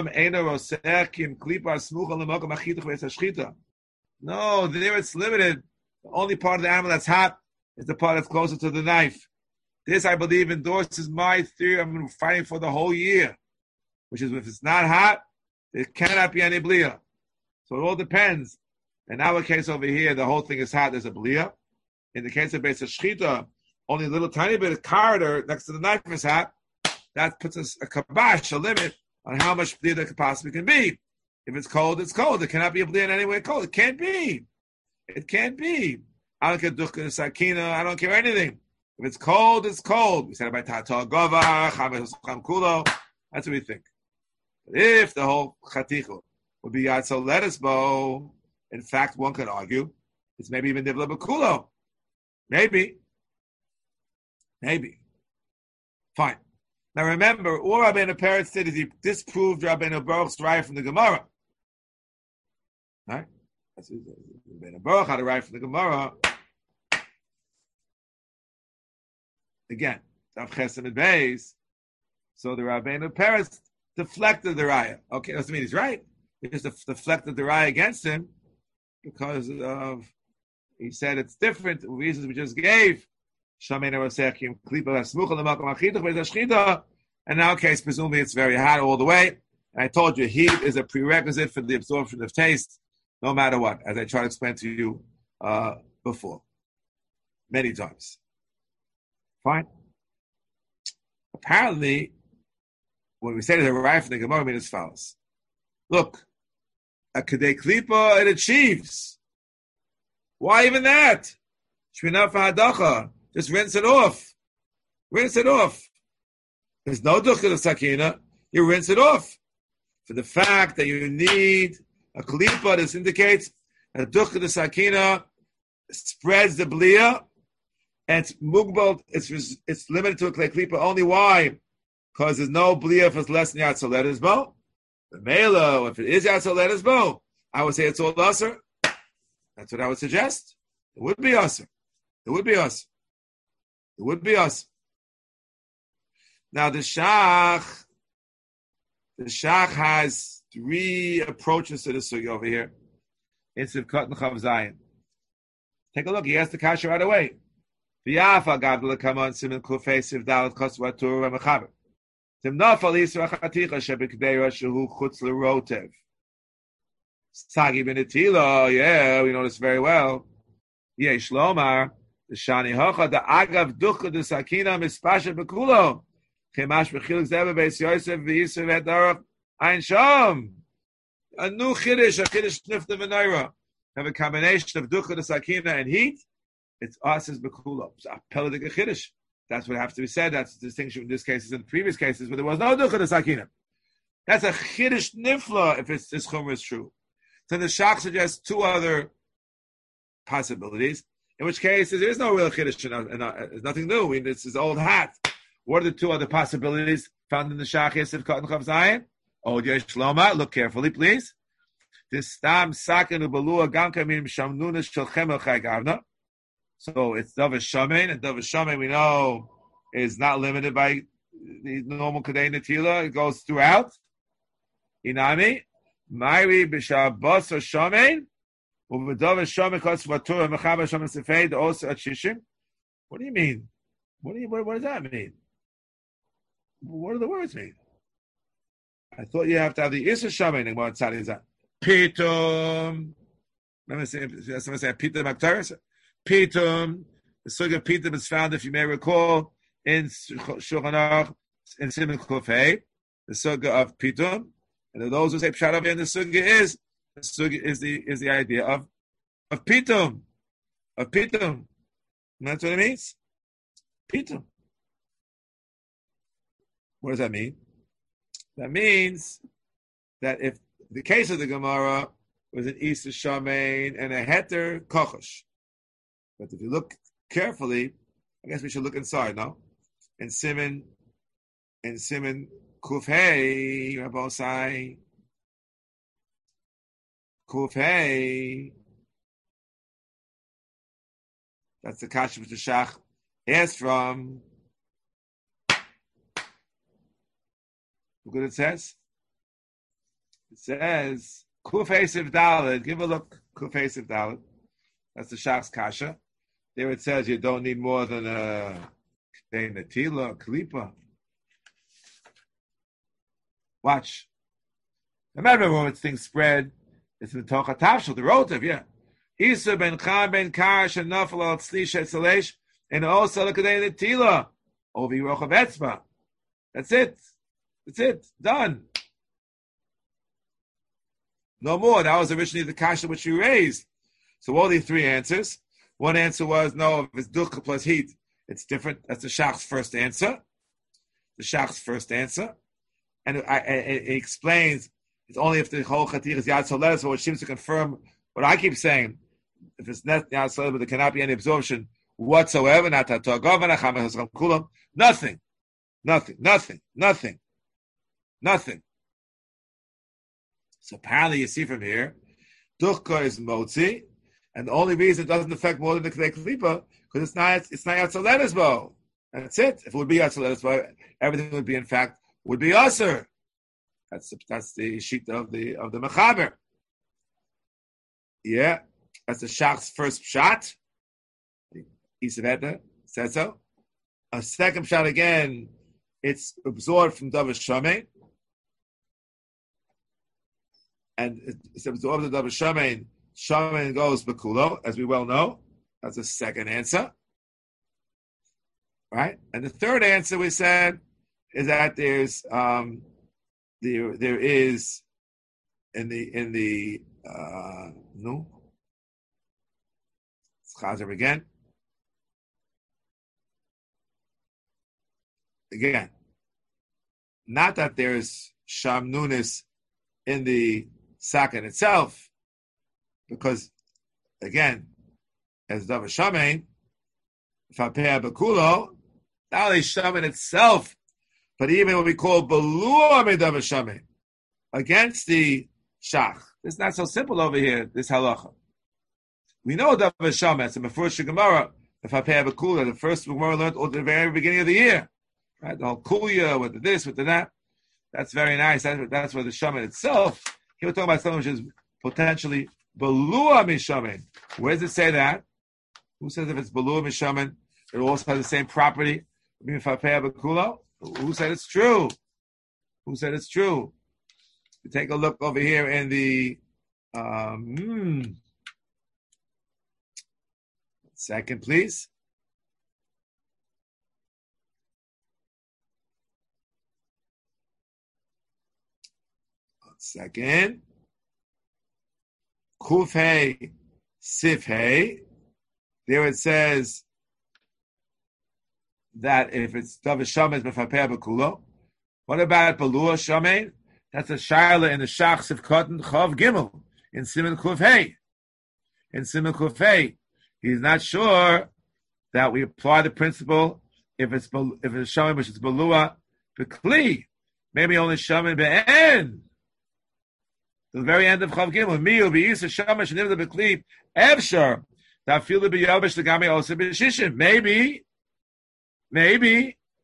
it's limited. The only part of the animal that's hot is the part that's closer to the knife. This, I believe, endorses my theory I'm fighting for the whole year, which is if it's not hot, there cannot be any blia. So it all depends. In our case over here, the whole thing is hot. There's a blia. In the case of Beis HaShchita, only a little tiny bit of corridor next to the knife is hot. That puts us a kibosh, a limit on how much blia there possibly can be. If it's cold, it's cold. It cannot be a blia in any way cold. It can't be. It can't be. I don't care duchka sakina. I don't care anything. If it's cold, it's cold. We said about tata gova, chametz kulo. That's what we think. But if the whole chatichu would be yatso lettuce bow, in fact, one could argue it's maybe even nivla b'kulo. Maybe. Fine. Now remember, all Rabbeinu Peretz did is he disproved Rabbeinu Baruch's raya from the Gemara. Right? That's Rabbeinu Baruch had a raya from the Gemara. Again, Tav Chesed and Beis. So the Rabbeinu Peretz deflected the raya. Okay, doesn't mean he's right. He just deflected the raya against him because of, he said it's different, the reasons we just gave. And in our case, presumably it's very hot all the way. And I told you, heat is a prerequisite for the absorption of taste, no matter what, as I tried to explain to you before, many times. Fine. Apparently, when we say that the right from the Gemara means as follows. Look, a kedei klipa, it achieves. Why even that? Shmina fahadacha. Just rinse it off. There's no dukkha of sakina. You rinse it off. For the fact that you need a klipa, this indicates that dukkha of sakina spreads the blia, and it's mugbal, it's limited to a klipa only. Why? Because there's no blia if it's less than yatzoletas bo. The melo, if it is yatzoletas bo, I would say it's all usher. That's what I would suggest. It would be usher. It would be us. Now the Shach has three approaches to the sugya over here. In Sivkot and Chav Zayin. Take a look. He has the kasha right away. V'yafa gadol kamon simin kufei sivdalat kosva tur v'mechaber. Timnafal yisra chaticha shebekdeira shehu chutz l'rotev. Sagi benetila. Yeah, we know this very well. Yesh lomar. The shani hocha the agav ducha the sakina mispasha bekulo chemash bechiluk zeva beis Yosef v'Yisrael v'edarach ein sham a new chiddush nifta v'naira have a combination of ducha the sakina and heat. It's us as bekulo. It's a peladik chiddush. That's what has to be said. That's the distinction in this case and the previous cases where there was no ducha the sakina. That's a chiddush nifla if this chumrah is true. So the Shach suggests two other possibilities. In which case, there is no real chiddush, and there's nothing new. This is old hat. What are the two other possibilities found in the Shach Yosef Cotton Chav Zayin? Oh, Yesh Shloma, look carefully, please. This stam saken ubalua gamka minim shamnunas shel chemel chai gavna. So it's Davar Shamein, and Davar Shamein we know is not limited by the normal Kadei Natila. It goes throughout. Inami, Mairi B'Shabbos or Shomein, U'V'Dov Shomein Kos Vatur Mechaber Shomein Sefei also at Shishim. What do you mean? What does that mean? What do the words mean? I thought you have to have the Issa Shomein in one side. Is that Pitum? Let me say Pitum Aktaris. Pitum. The Sugya of Pitum is found, if you may recall, in Shulchan Aruch, in Siman Kufay, the Sugya of Pitum. And those who say Pshat in the Sugya is the idea of Pitum. Of Pitum. And that's what it means? Pitum. What does that mean? That means that if the case of the Gemara was an Isa Shamein and a Heter Kochosh. But if you look carefully, I guess we should look inside, no? In Siman Kufhei, Rabbosai, Kufhei. That's the Kasha which the Shach asked from. Look what it says. It says Kufhei Siv Dalet. Give a look. Kufhei Siv Dalet. That's the Shach's Kasha. There it says you don't need more than a Netila, Kalipa. Watch. Remember when things spread, it's in the Tocha Tavshel, the rotav, yeah. Isa ben Cham ben Karash and Nafal al Tzlish et Salesh, and also look at the Netila, Ovi Rochav Etzba. That's it. That's it. Done. No more. That was originally the kasha which you raised. So all the three answers. One answer was, no, if it's dukkha plus heat, it's different. That's the Shach's first answer. The Shach's first answer. And it explains, it's only if the whole chatir is yad soledes, so it seems to confirm what I keep saying. If it's not yad soledes, but there cannot be any absorption whatsoever, not nothing. Nothing. So apparently you see from here, dukkha is motzi, and the only reason it doesn't affect more than the Kedei Klipa, because it's not Yatzoledes Bo. That's it. If it would be Yatzoledes Bo, everything would be, in fact, would be Aser. That's the sheet of the Mechaber. Yeah, that's the Shach's first shot. Isaveta said so. A second shot again, it's absorbed from Davar Shamein. And it's absorbed in Davar Shamein. Shamein goes Bekulo, as we well know. That's the second answer. Right? And the third answer we said is that there's there is in the no. It's Chazer again. Again, not that there's Sham Nunis in the Sakin itself, because again, as Davar Shamein, Fapea Bekulo, not only Shamein itself, but even what we call Belua Davar Shamein, against the Shach. It's not so simple over here, this halacha. We know Davar Shamein, it's in the first Gemara, the Fapea Bekulo, the first Gemara learned at the very beginning of the year. Right, the whole kuya with the this, with the that. That's very nice. That's where the shaman itself. Here we're talking about something which is potentially belua mishaman. Where does it say that? Who says if it's belua mishaman, it also has the same property? Who said it's true? Who said it's true? You take a look over here in the second, please. Second, Kuf Hey, Sif Hey. There it says that if it's Davar Shamein, it's Mefapeh Bekulo. What about Belua Shamein? That's a Shaila in the Shach Sif Cotton Chav Gimel in Siman Kuf Hey. In Siman Kuf Hey, he's not sure that we apply the principle if it's Shamein, which is Belua Bekli. Maybe only Shamein Be'en. The very end of Chav Gimel, Miu B'Yisa Shamash Nivda B'Klip Evshar Tafil B'Yabesh L'Gami Osa B'Shishim. Maybe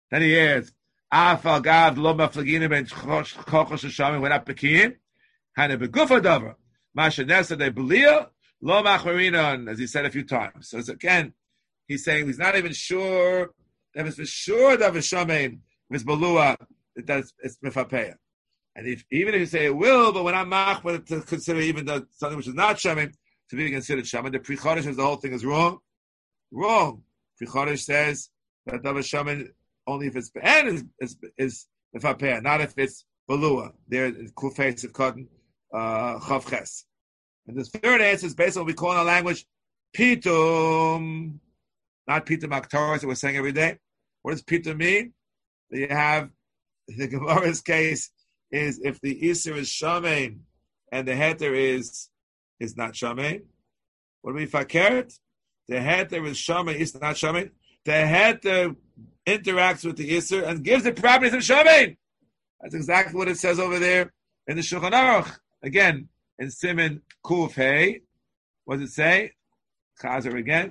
Then he adds, Afal Gav Lo Maflagina Ben Chochosh Hashamim, we're not Pekiim. Hana Begufa Dover. Masha Nesa de Belia, Lo Macharinon, as he said a few times. So again, he's saying he's not even sure that it's for sure that Hashamim, if it's Balua, that it's Mefapeya. And even if you say it will, but when I'm machmir to consider even something which is not shamim to be considered shamim, the Pri Chodesh says the whole thing is wrong. Wrong. Pri Chodesh says that davar shamim only if it's and is mefapeya, not if it's balua. There in kufes of cotton chav ches. And the third answer is based on what we call in our language pitum, not pitum aktaros that we're saying every day. What does pitum mean? You have the Gemara's case. Is if the Isser is Shamein and the Heter is not Shamein. What do we fakert? The Heter is Shamein, is not Shamein. The Heter interacts with the Isser and gives the properties of Shamein. That's exactly what it says over there in the Shulchan Aruch. Again, in Siman Kuf Hey, what does it say? Chazer again.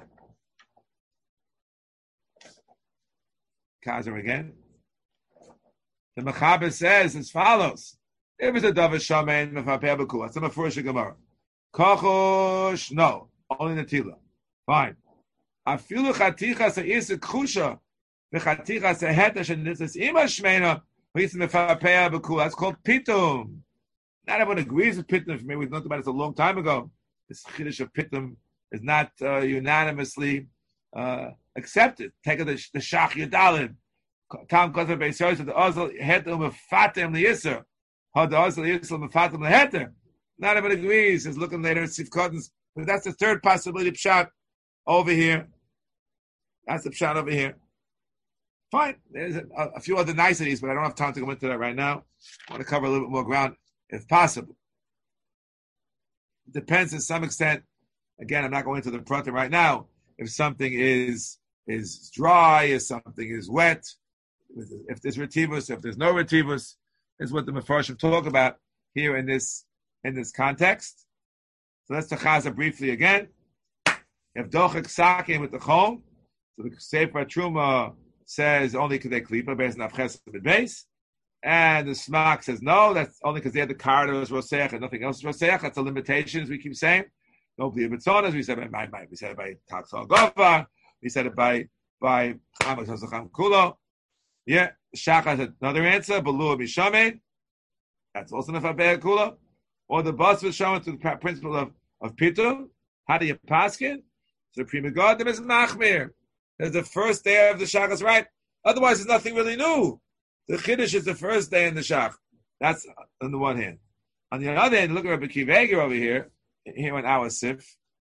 Chazer again. The Mechaber says as follows: if it's a davar shamein mefapeh b'kuah, that's a mefurish Gemara. Kochosh, no, only Natila. Fine. Afilu chatichas ha'isik chusha v'chatichas ha'hetash ha'nitzas ima shmeina v'yis mefapeh b'kuah. That's called pitum. Not everyone agrees with pitum. Maybe we've talked about it a long time ago. This chiddush of pitum is not unanimously accepted. Take the Shach Yudalin. Tam Kozer Beis Yosef the Ozel Heter Mefatem LeYisser. How the Ozel Yisrael Mefatem LeHeter. Not everyone agrees. He's looking later at Sif Koden's. But that's the third possibility. Pshat over here. That's the pshat over here. Fine. There's a few other niceties, but I don't have time to go into that right now. I want to cover a little bit more ground if possible. It depends to some extent. Again, I'm not going into the pratim right now. If something is dry, if something is wet, if there's retivus, if there's no retivus, is what the Mefarshim talk about here in this context. So let's tachaza briefly again. If dochek sakim with the chom, so the Sefer Truma says only because they klipa based on avches of the base, and the Smak says no, that's only because they had the card as roseach and nothing else is roseach. That's a limitation, as we keep saying. No bliyabitzonas. We said it by taxal gova. We said it by chamas hasacham kulo. Yeah, Shachar has another answer. Balua bishamein. That's also nefabeh kulo. Or the bus was shown to the principle of pitum. How do you paskin? So the prima godim is machmir. There's the first day of the Shach is right. Otherwise, there's nothing really new. The Chiddush is the first day in the Shach. That's on the one hand. On the other hand, look at Rabbi Akiva Eiger over here in our Sif.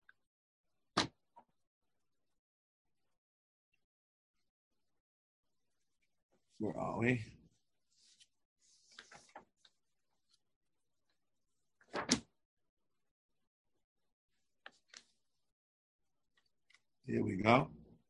Where are we? Here we go.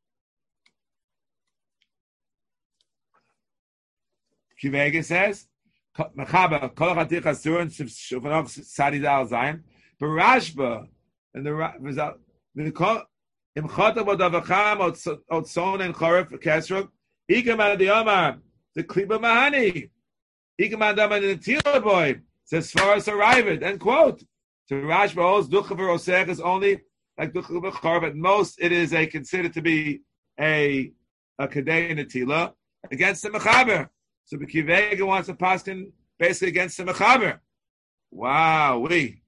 Akiva Eiger says, Mechaba, Kol HaChatich Asur, and Shulchan Sadi Dal Zayin, Barashba, and the result, Im Chotav Odavacham, Otson and Choref, Kesrog, Ikaman the Omar, the Kliba Mahani, Ikaman Daman the Tila boy, says Svaras arrived, end quote. To Rashba holds Duchav Osech is only like Duchav Choref, at most it is considered to be a Kadei in the Tila against the Mechaber. So the Akiva Eiger wants a paskin basically against the Mechaber. Wow,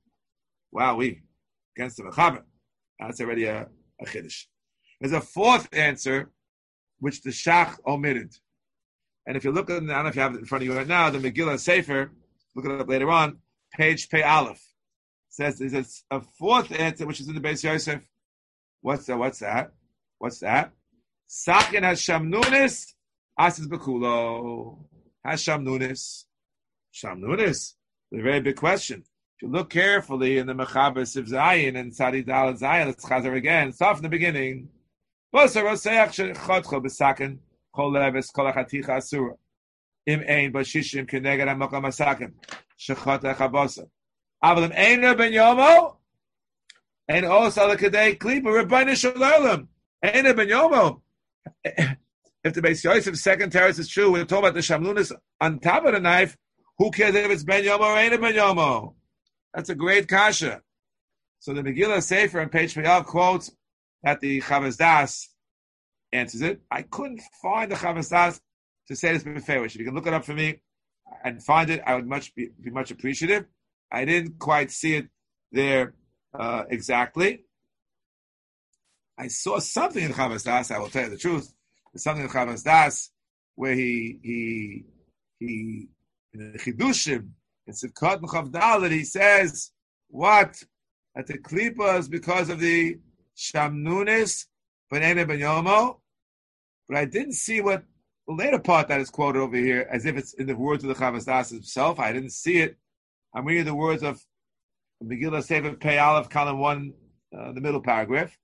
against the Mechaber. That's already a Chiddush. There's a fourth answer, which the Shach omitted. And if you look at, I don't know if you have it in front of you right now, the Megillah Sefer, look it up later on, page Pei Aleph, says there's a fourth answer, which is in the Beis Yosef. What's that? Sakin Hasham Nunis, Asis Bekulo. Hasham Nunis. Sham Nunis. A very big question. If you look carefully in the Mechaber Siv Zayin and Sadi Dal Zayin, let's chazer again. Start from the beginning. Bosa Roseach Shechotcho B'Sakin Kol Leves Kol HaChaticha Asura Im Ein Bashishim Keneged HaMokam HaSakin Shechotach HaBosa Aval Im Ein Ben Yomo Ein Os Ala Kadei Klipa Rebbeinu Shalom Ein Ben Yomo if the Beis Yosef's second teretz is true, we're talking about the shamlunis on top of the knife. Who cares if it's ben yomo or ain't ben yomo? That's a great kasha. So the Megillah Sefer on page 12 quotes that the Chavas Das answers it. I couldn't find the Chavas Das to say this beferish. If you can look it up for me and find it, I would be much appreciative. I didn't quite see it there exactly. I saw something in Chavas Das. I will tell you the truth. There's something in Chavas Das where he in the Chidushim in Sivkot Mechav Dalet he says what that the klipa is because of the shamnunis b'nei ben yomo, but I didn't see what the later part that is quoted over here as if it's in the words of the Chavas Das himself. I didn't see it. I'm reading the words of Megillah Sefer Pei Aleph column 1, the middle paragraph.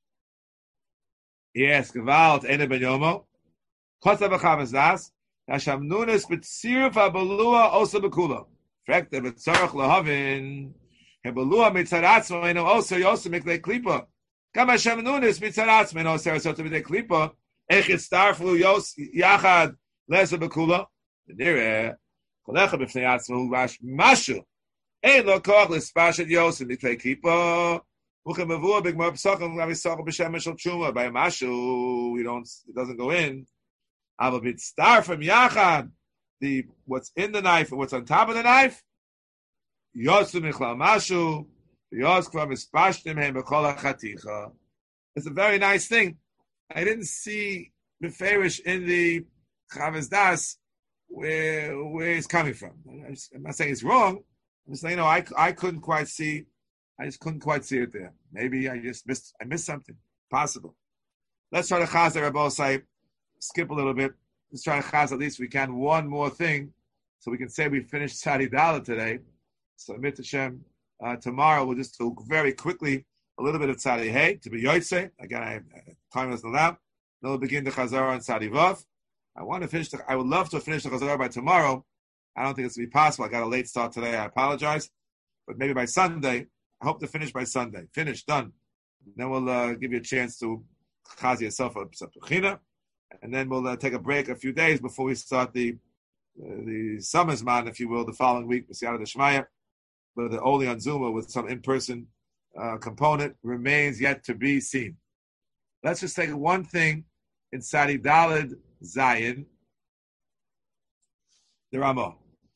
Yes, Gevalt Ene Ben Yomo. Kosav Chavas Das. Hashamnunis b'tziruf habalua osa b'kula. Frekte b'tzorach lahavin. Habalua mitzaratzma eno osa yosa miklei klipa. Kama Hashamnunis mitzaratzma eno osa yosa miklei klipa. Ech yitztarfu yos yachad lesa b'kula. Nire kolecha b'fnei atzma hu rash mashu. Ein lo koach l'spashet yosa miklei klipa. Uchem avua b'gmar p'sachim l'amisachim b'shem mishal truma. By mashu, it doesn't go in. I'm a bit star from Yachad, what's in the knife and what's on top of the knife. Yosu Michlal Mashu, Yoskva Mispashtim Hem B'Kol HaChaticha. It's a very nice thing. I didn't see Beferish in the Chavas Das where it's coming from. I'm not saying it's wrong. I'm just saying, I couldn't quite see. I just couldn't quite see it there. Maybe I missed something. Possible. Let's try to Chazer Rabbi Saib. Skip a little bit. Let's try to chaz at least we can one more thing, so we can say we finished Tzadi Dalet today. So Mit Hashem, tomorrow we'll just do very quickly a little bit of Tzadi Hey to be Yotzei. Again, time doesn't allow. Then we'll begin the Chazara on Tzadi Vav. I would love to finish the Chazara by tomorrow. I don't think it's going to be possible. I got a late start today. I apologize, but maybe by Sunday. I hope to finish by Sunday. Finish, done. Then we'll give you a chance to chaz yourself a Pechina. And then we'll take a break a few days before we start the summer's man, if you will, the following week with Siyata Shmaya, but only on Zoom with some in-person component remains yet to be seen. Let's just take one thing in Tzadi Daled Zayin, the Ramah.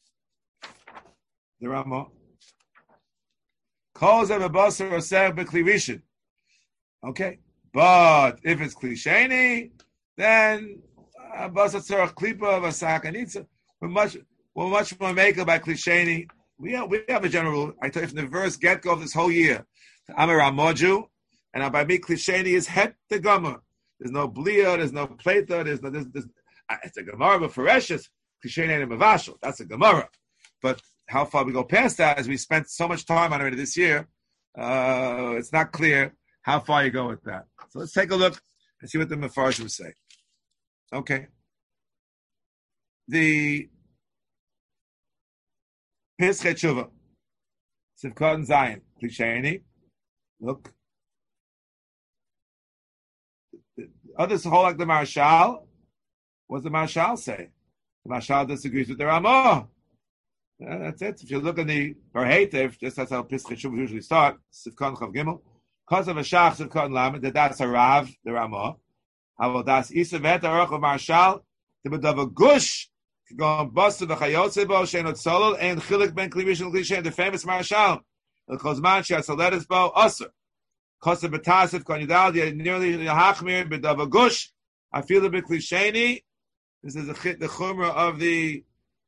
The Ramah. Calls of a basar or seh b'kli. Okay, but if it's klisheni, then basar tzarach klipa v'sakanitza. We're much more maker by klisheni. We have a general rule. I tell you from the verse get go of this whole year. I'm a Ramoju, and by me klisheni is het the gomer. There's no blia, there's no plata, there's it's a gemara, but for Eshes, klisheni and mavashal. That's a gemara. But how far we go past that, as we spent so much time on it this year, it's not clear how far you go with that. So let's take a look and see what the Mefarshim say. Okay. The Pischei Tshuva, Sivkot and Zion, Klisheni. Look. Others hold like the Marshal. What does the Marshal say? The Marshal disagrees with the Ramah. That's it. If you look in the Barhetev, just that's how Pischei Tshuva usually start. Sivkot Chav Gimel. Because of a Shach, Sivkot and Lamed, that's a Rav, the Ramah. How das Isa Vet Aruch of Marshal, the Bedava Gush, going bust to the Chayotzebo, Shenot Solol, and Chilik Ben Klivish and Klishen, the famous Marshal. The Kozman, Shasaledis Bo, Usser. Kosa Betasif, Konyadal, nearly the Hachmir, Bedava Gush, I feel the bit Klisheni. This is the Chumrah of the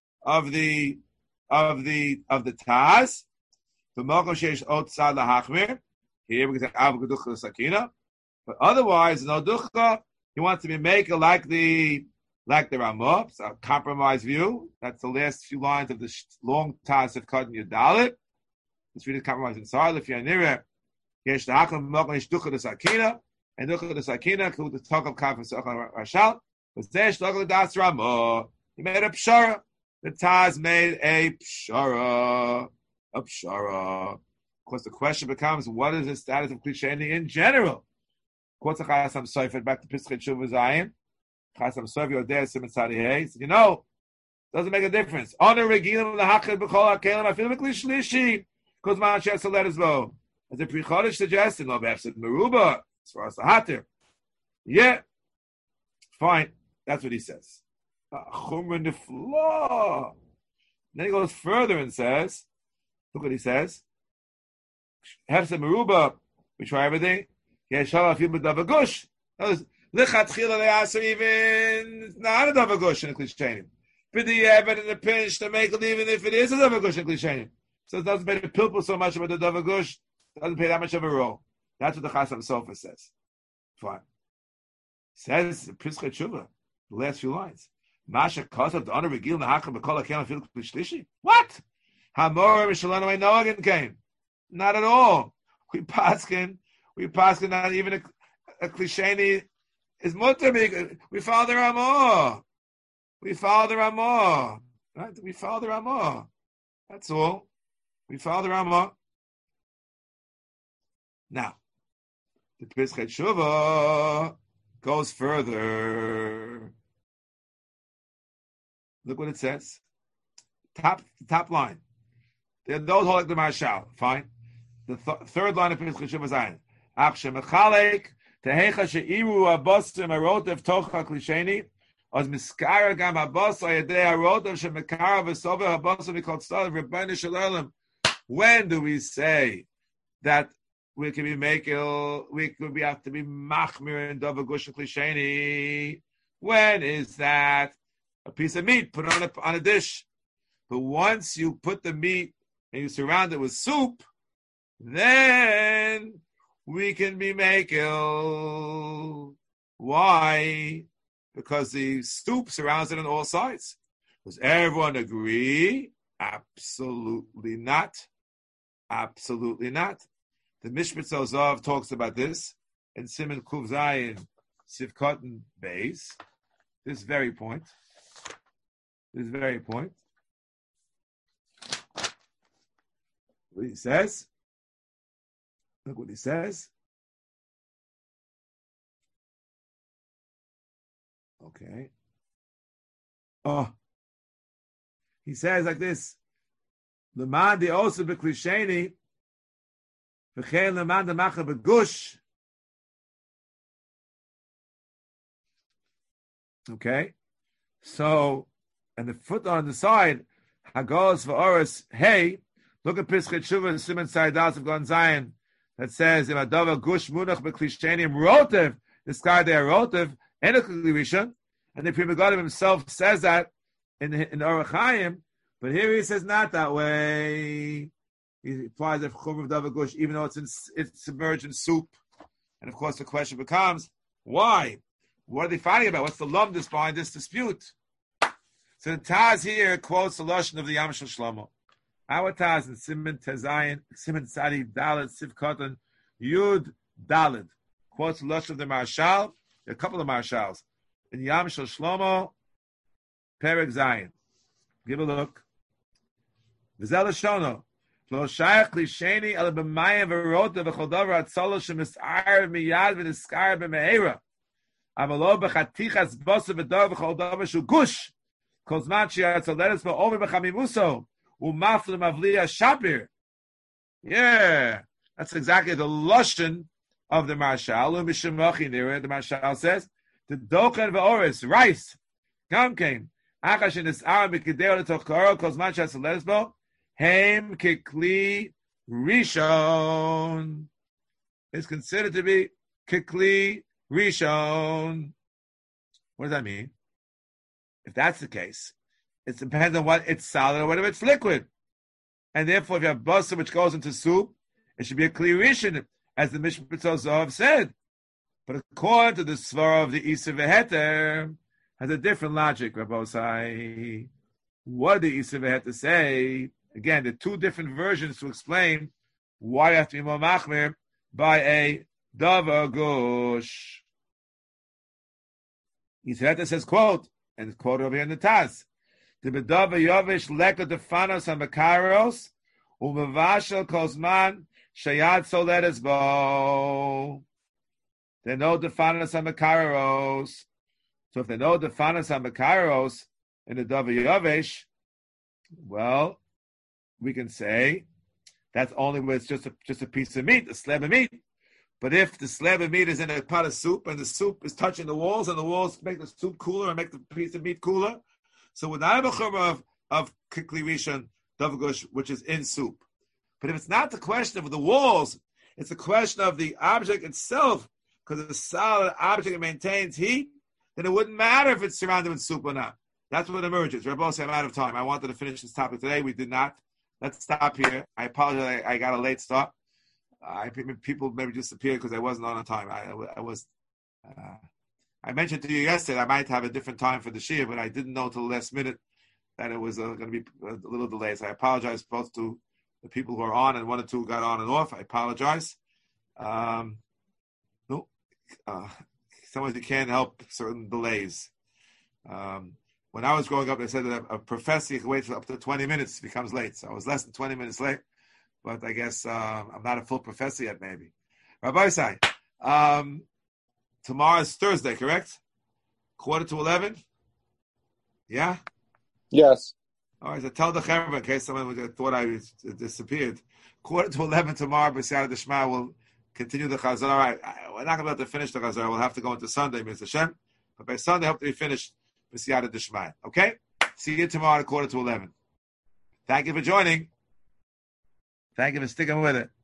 Taz. The Mokom Sheish Ot Tzad LaHachmir. Here we can say Av Geducha Sakina. But otherwise, no ducha. He wants to be maker like the Ramah. It's a compromise view. That's the last few lines of the long Taz of Kod Yudalit. Let's read the compromise inside. If you're near it, Yesh Da'achim Mokom Yesh Ducha Sakina, and Ducha Sakina could the talk of Kafir Sachar Rashal. But Zesh Ducha Das Ramah. He made a pshara. The Taz made a pshara. Of course, the question becomes, what is the status of Klisheni in general? Back to Pischei Tshuva Zayin. Chasam Sof Yodeh Simon Tzadi Hey. You know, doesn't make a difference. Honor Regilim Lahachid B'Chol HaKelim Afil Mikli Shlishi because Man Shes Soledesbo. As the Pre-Chodesh suggested, no Befset Meruba as far as the Hatir. Yeah, fine. That's what he says. Chumra Nifla. Then he goes further and says, look what he says. Hefset Meruba, we try everything. Yeshal Afil B'Davagush. Lichatchila Le'aser even, it's not a Davagush in the Klishenim. But the Eben and the pinch to make it even if it is a Davagush in the Klishenim. So it doesn't pay the pilpul so much about the Davagush, doesn't pay that much of a role. That's what the Chasam Sofer says. Fine. Says Pischei Tshuva, the last few lines. Masha Kosav the honor Regil Nahachim B'Kol HaKelim Afil Klishlishi. What? Hamor Mishalanu Ein Noagin came. Not at all. We paskin not even a Klisheni is mutter. We follow the Ramah. We follow the Ramah. Right? We follow the Ramah. That's all. We follow the Ramah. Now, the Pischei Tshuva goes further. Look what it says. Top line. Those hold like the Marshal. Fine. The third line of Pischei Tshuva is Ayin. Ach shemechalek tehecha sheiru abosim arotev tocha klisheni az miskara gam abos ayedei arotev shemekara v'sover abosim mikol tzad v'rebbeinu shalom. When do we say that we can be we have to be machmir and davagush klisheni? When is that? A piece of meat put on a dish. But once you put the meat and you surround it with soup, then we can be makel. Why? Because the soup surrounds it on all sides. Does everyone agree? Absolutely not. Absolutely not. The Mishpat Zozav talks about this in Siman Kuv Zayin Sivkotan Beis. This very point. What he says. Look what he says. Okay. Oh. He says like this. Leman de also beklisheni v'chein leman de macha begush. Okay. So, and the foot on the side, Hagos v'oris, hey, look at Pischei Tshuva and Siman Saidas of Gon Zion that says, Im adava gush munach beklisheni rotev, this guy there rotev, and a rishon, and the Pri Megadim himself says that in Orach Chaim, but here he says not that way. He applies the chumr of dava gush, even though it's submerged in soup. And of course the question becomes, why? What are they fighting about? What's the lumdus behind this dispute? So the Taz here quotes the lashon of the Yam Shel Shlomo. Our Taz in Siman Tezayin, Siman Tzadi Dalet, Sivkotan, Yud Dalet quotes the lashon of the Marshal. There are a couple of Marshals in Yam Shel Shlomo, Perek Zayin. Give a look. V'zel Shono. Lo shayach lisheni el b'mayim v'rota v'chol davar atzolo shemis'ar miyad v'niskar b'me'era. Avalo b'chatichas bosa v'davar v'chol davar shu gush. Kol zman she'atzoleres v'omer b'chamimuso. U'mafle mavliya shapir. Yeah. That's exactly the lashon of the Marshal. U'mishemochi nira. The Marshal says, the dochen v'oris, rice. Gamkein. Achash in nis'ar mikideo l'tochkoro. Kol zman she'atzoleres bo. Haim kikli rishon is considered to be kikli rishon. What does that mean? If that's the case, it depends on what it's solid or whether it's liquid. And therefore, if you have basa which goes into soup, it should be a kli rishon, as the Mishpat Zohar said. But according to the svara of the Isa V'Heter, has a different logic, Rabbosai. What did the Isa V'Heter say? Again, there are two different versions to explain why you have to be more machmir by a davar gush. Yisrael says, quote, and it's quoted over here in the Taz, the bedavar yovish leka defanos hamakaros umavashel kozman shayad soledes bo. There are no defanos hamakaros So if they know the fanas hamakaros in the davar yavesh, well, we can say that's only when it's just a piece of meat, a slab of meat. But if the slab of meat is in a pot of soup and the soup is touching the walls and the walls make the soup cooler and make the piece of meat cooler, so we're not have a chumrah of kikli rishon davagush, which is in soup. But if it's not the question of the walls, it's the question of the object itself, because it's a solid object that maintains heat, then it wouldn't matter if it's surrounded with soup or not. That's what emerges. Rabbi, I'm out of time. I wanted to finish this topic today. We did not. Let's stop here. I apologize. I got a late start. People maybe disappeared because I wasn't on time. I mentioned to you yesterday I might have a different time for the shir, but I didn't know till the last minute that it was going to be a little delayed. So I apologize both to the people who are on and one or two got on and off. I apologize. Sometimes you can't help certain delays. When I was growing up, they said that a professor could wait for up to 20 minutes, becomes late. So I was less than 20 minutes late. But I guess I'm not a full professor yet, maybe. Rabbi Isai, tomorrow's Thursday, correct? 11:45? Yeah? Yes. All right, so tell the Chevra in case someone thought I disappeared. 11:45 tomorrow, B'siyata D'Shma, we'll continue the Chazar. All right, we're not going to be able to finish the Chazar. We'll have to go into Sunday, Mr. Hashem. But by Sunday, hope to be finished B'siyata D'Shma. Okay? See you tomorrow at 11:45. Thank you for joining. Thank you for sticking with it.